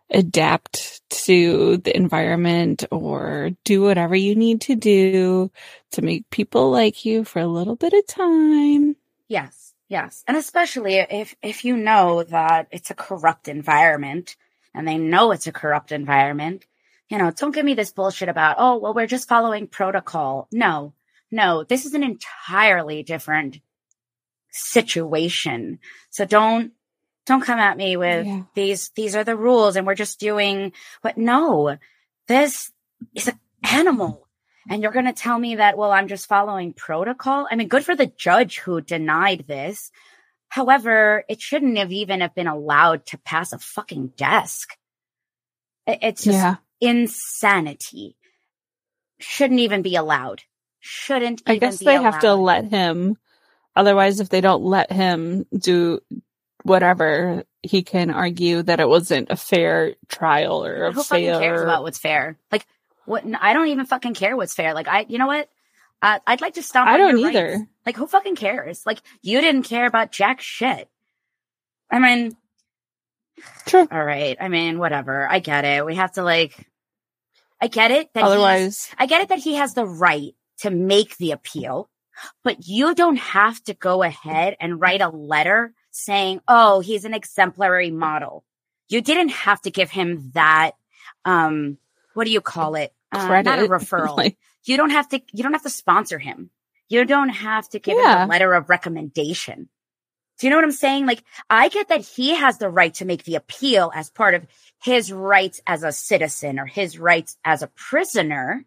adapt to the environment or do whatever you need to do to make people like you for a little bit of time. Yes. Yes. And especially if, if you know that it's a corrupt environment and they know it's a corrupt environment, you know, don't give me this bullshit about, oh, well, we're just following protocol. No, no, this is an entirely different situation. So don't, don't come at me with yeah. these, these are the rules and we're just doing what, no, this is an animal. And you're going to tell me that, well, I'm just following protocol. I mean, good for the judge who denied this. However, it shouldn't have even have been allowed to pass a fucking desk. It's just yeah. insanity. Shouldn't even be allowed. Shouldn't even I guess be they allowed. have to let him. Otherwise, if they don't let him do whatever, he can argue that it wasn't a fair trial or a Who fair. fucking cares about what's fair? Like, what? I don't even fucking care what's fair. Like, I, you know what? Uh, I'd like to stomp I on don't your either. rights. Like, who fucking cares? Like, you didn't care about jack shit. I mean, true. All right. I mean, whatever. I get it. We have to like. I get it. That Otherwise, I get it that he has the right to make the appeal, but you don't have to go ahead and write a letter saying, "Oh, he's an exemplary model." You didn't have to give him that. Um, what do you call it? Uh, not a referral. like, you don't have to. You don't have to sponsor him. You don't have to give yeah. him a letter of recommendation. Do you know what I'm saying? Like, I get that he has the right to make the appeal as part of his rights as a citizen or his rights as a prisoner.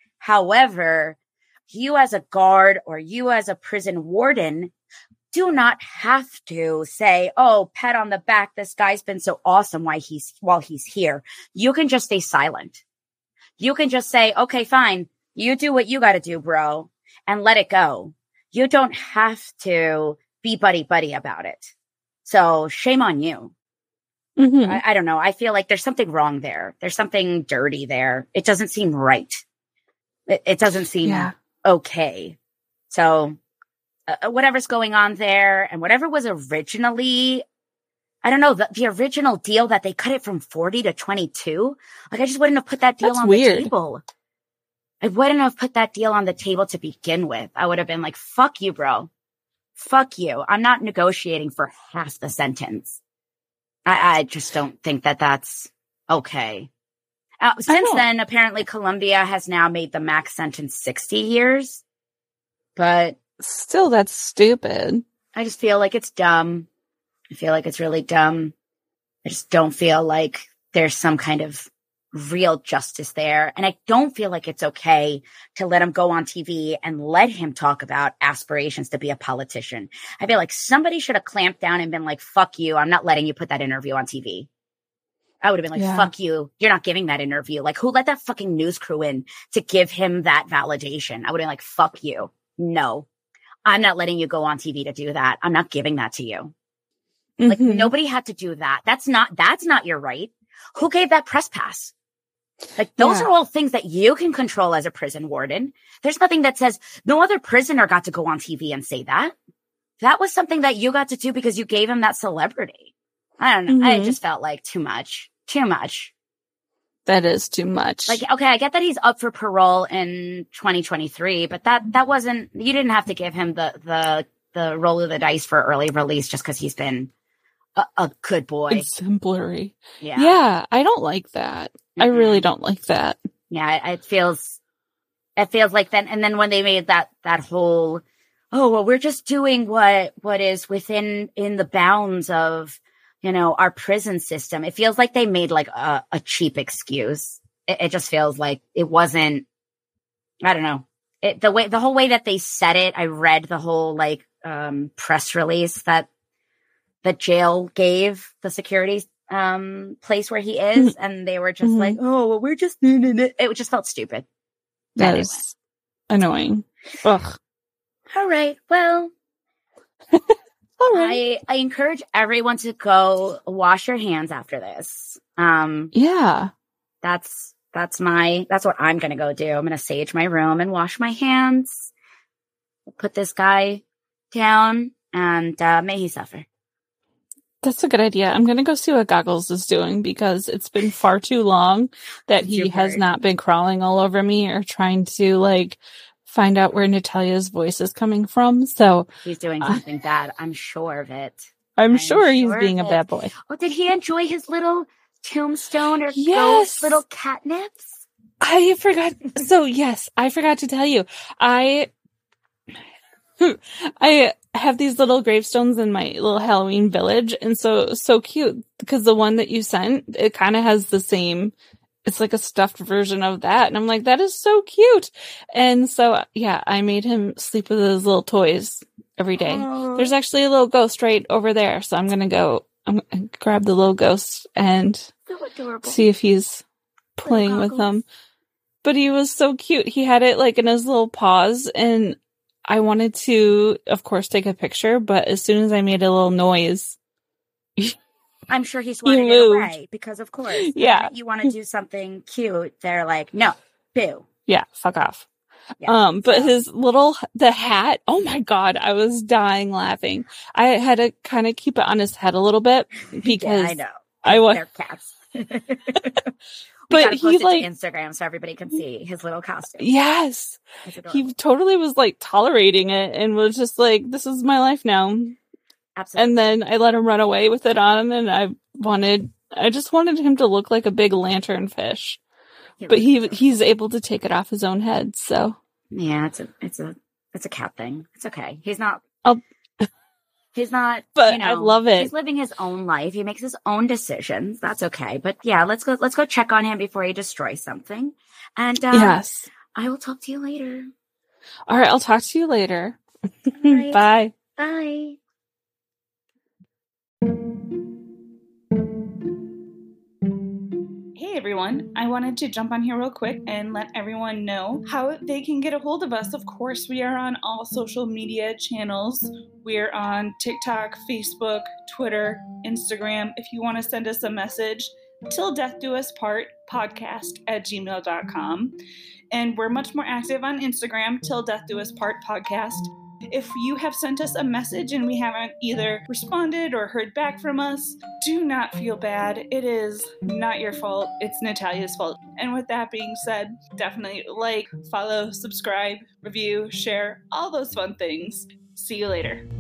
However, you as a guard or you as a prison warden do not have to say, oh, pat on the back. This guy's been so awesome while he's, while he's here. You can just stay silent. You can just say, okay, fine. You do what you got to do, bro, and let it go. You don't have to be buddy buddy about it. So shame on you. Mm-hmm. I, I don't know. I feel like there's something wrong there. There's something dirty there. It doesn't seem right. It, it doesn't seem yeah. okay. So uh, whatever's going on there and whatever was originally, I don't know, the, the original deal that they cut it from forty to twenty-two. Like, I just wouldn't have put that deal That's on weird. the table. I wouldn't have put that deal on the table to begin with. I would have been like, fuck you, bro. Fuck you. I'm not negotiating for half the sentence. I, I just don't think that that's okay. Uh, since then, apparently Colombia has now made the max sentence sixty years. But still, that's stupid. I just feel like it's dumb. I feel like it's really dumb. I just don't feel like there's some kind of real justice there. And I don't feel like it's okay to let him go on T V and let him talk about aspirations to be a politician. I feel like somebody should have clamped down and been like, fuck you. I'm not letting you put that interview on T V. I would have been like, yeah. fuck you. You're not giving that interview. Like, who let that fucking news crew in to give him that validation? I would have been like, fuck you. No, I'm not letting you go on T V to do that. I'm not giving that to you. Mm-hmm. Like, nobody had to do that. That's not, that's not your right. Who gave that press pass? Like, those yeah. are all things that you can control as a prison warden. There's nothing that says no other prisoner got to go on T V and say that. That was something that you got to do because you gave him that celebrity. I don't know. Mm-hmm. I just felt like too much, too much. That is too much. Like, okay, I get that he's up for parole in twenty twenty-three, but that, that wasn't, you didn't have to give him the, the, the roll of the dice for early release just because he's been a, a good boy. Exemplary. Yeah. Yeah. I don't like that. Mm-hmm. I really don't like that. Yeah. It feels, it feels like then, and then when they made that, that whole, oh, well, we're just doing what, what is within, in the bounds of, you know, our prison system. It feels like they made like a, a cheap excuse. It, it just feels like it wasn't, I don't know. It, the way, the whole way that they said it, I read the whole like, um, press release that the jail gave the security, um, place where he is. And they were just mm-hmm. like, oh, well, we're just, it just felt stupid. That anyway. is annoying. Ugh. All right. Well, All right. I, I encourage everyone to go wash your hands after this. Um, yeah, that's, that's my, that's what I'm going to go do. I'm going to sage my room and wash my hands, put this guy down, and, uh, may he suffer. That's a good idea. I'm going to go see what Goggles is doing because it's been far too long that he has not been crawling all over me or trying to like find out where Natalia's voice is coming from. So he's doing something uh, bad. I'm sure of it. I'm, I'm sure, sure he's being a bad boy. Oh, did he enjoy his little tombstone or yes. ghost little catnips? I forgot. So yes, I forgot to tell you. I I have these little gravestones in my little Halloween village, and so so cute because the one that you sent, it kind of has the same. It's like a stuffed version of that, and I'm like, that is so cute. And so yeah, I made him sleep with his little toys every day. Aww. There's actually a little ghost right over there, so I'm gonna go. I'm gonna grab the little ghost and so adorable. See if he's playing with them. But he was so cute. He had it like in his little paws, and I wanted to, of course, take a picture. But as soon as I made a little noise, I'm sure he swatted he it away because, of course, yeah, you want to do something cute. They're like, no, boo. Yeah, fuck off. Yeah, um, but so. his little, the hat, oh my God, I was dying laughing. I had to kind of keep it on his head a little bit because yeah, I know. I was. They're cats. But he like Instagram so everybody can see his little costume. Yes. He totally was like tolerating it and was just like, this is my life now. Absolutely. And then I let him run away with it on, and I wanted, I just wanted him to look like a big lantern fish. He but he so he's able to take it off his own head, so. Yeah, it's a it's a it's a cat thing. It's okay. He's not I'll, He's not, but you know, I love it. He's living his own life. He makes his own decisions. That's okay. But yeah, let's go. Let's go check on him before he destroys something. And um, yes, I will talk to you later. All right, I'll talk to you later. Right. Bye. Bye. Hey everyone, I wanted to jump on here real quick and let everyone know how they can get a hold of us. Of course, we are on all social media channels. We're on TikTok, Facebook, Twitter, Instagram. If you want to send us a message, till death do us part podcast at gmail dot com. And we're much more active on Instagram, till death do us part podcast. If you have sent us a message and we haven't either responded or heard back from us, do not feel bad. It is not your fault. It's Natalia's fault. And with that being said, definitely like, follow, subscribe, review, share, all those fun things. See you later.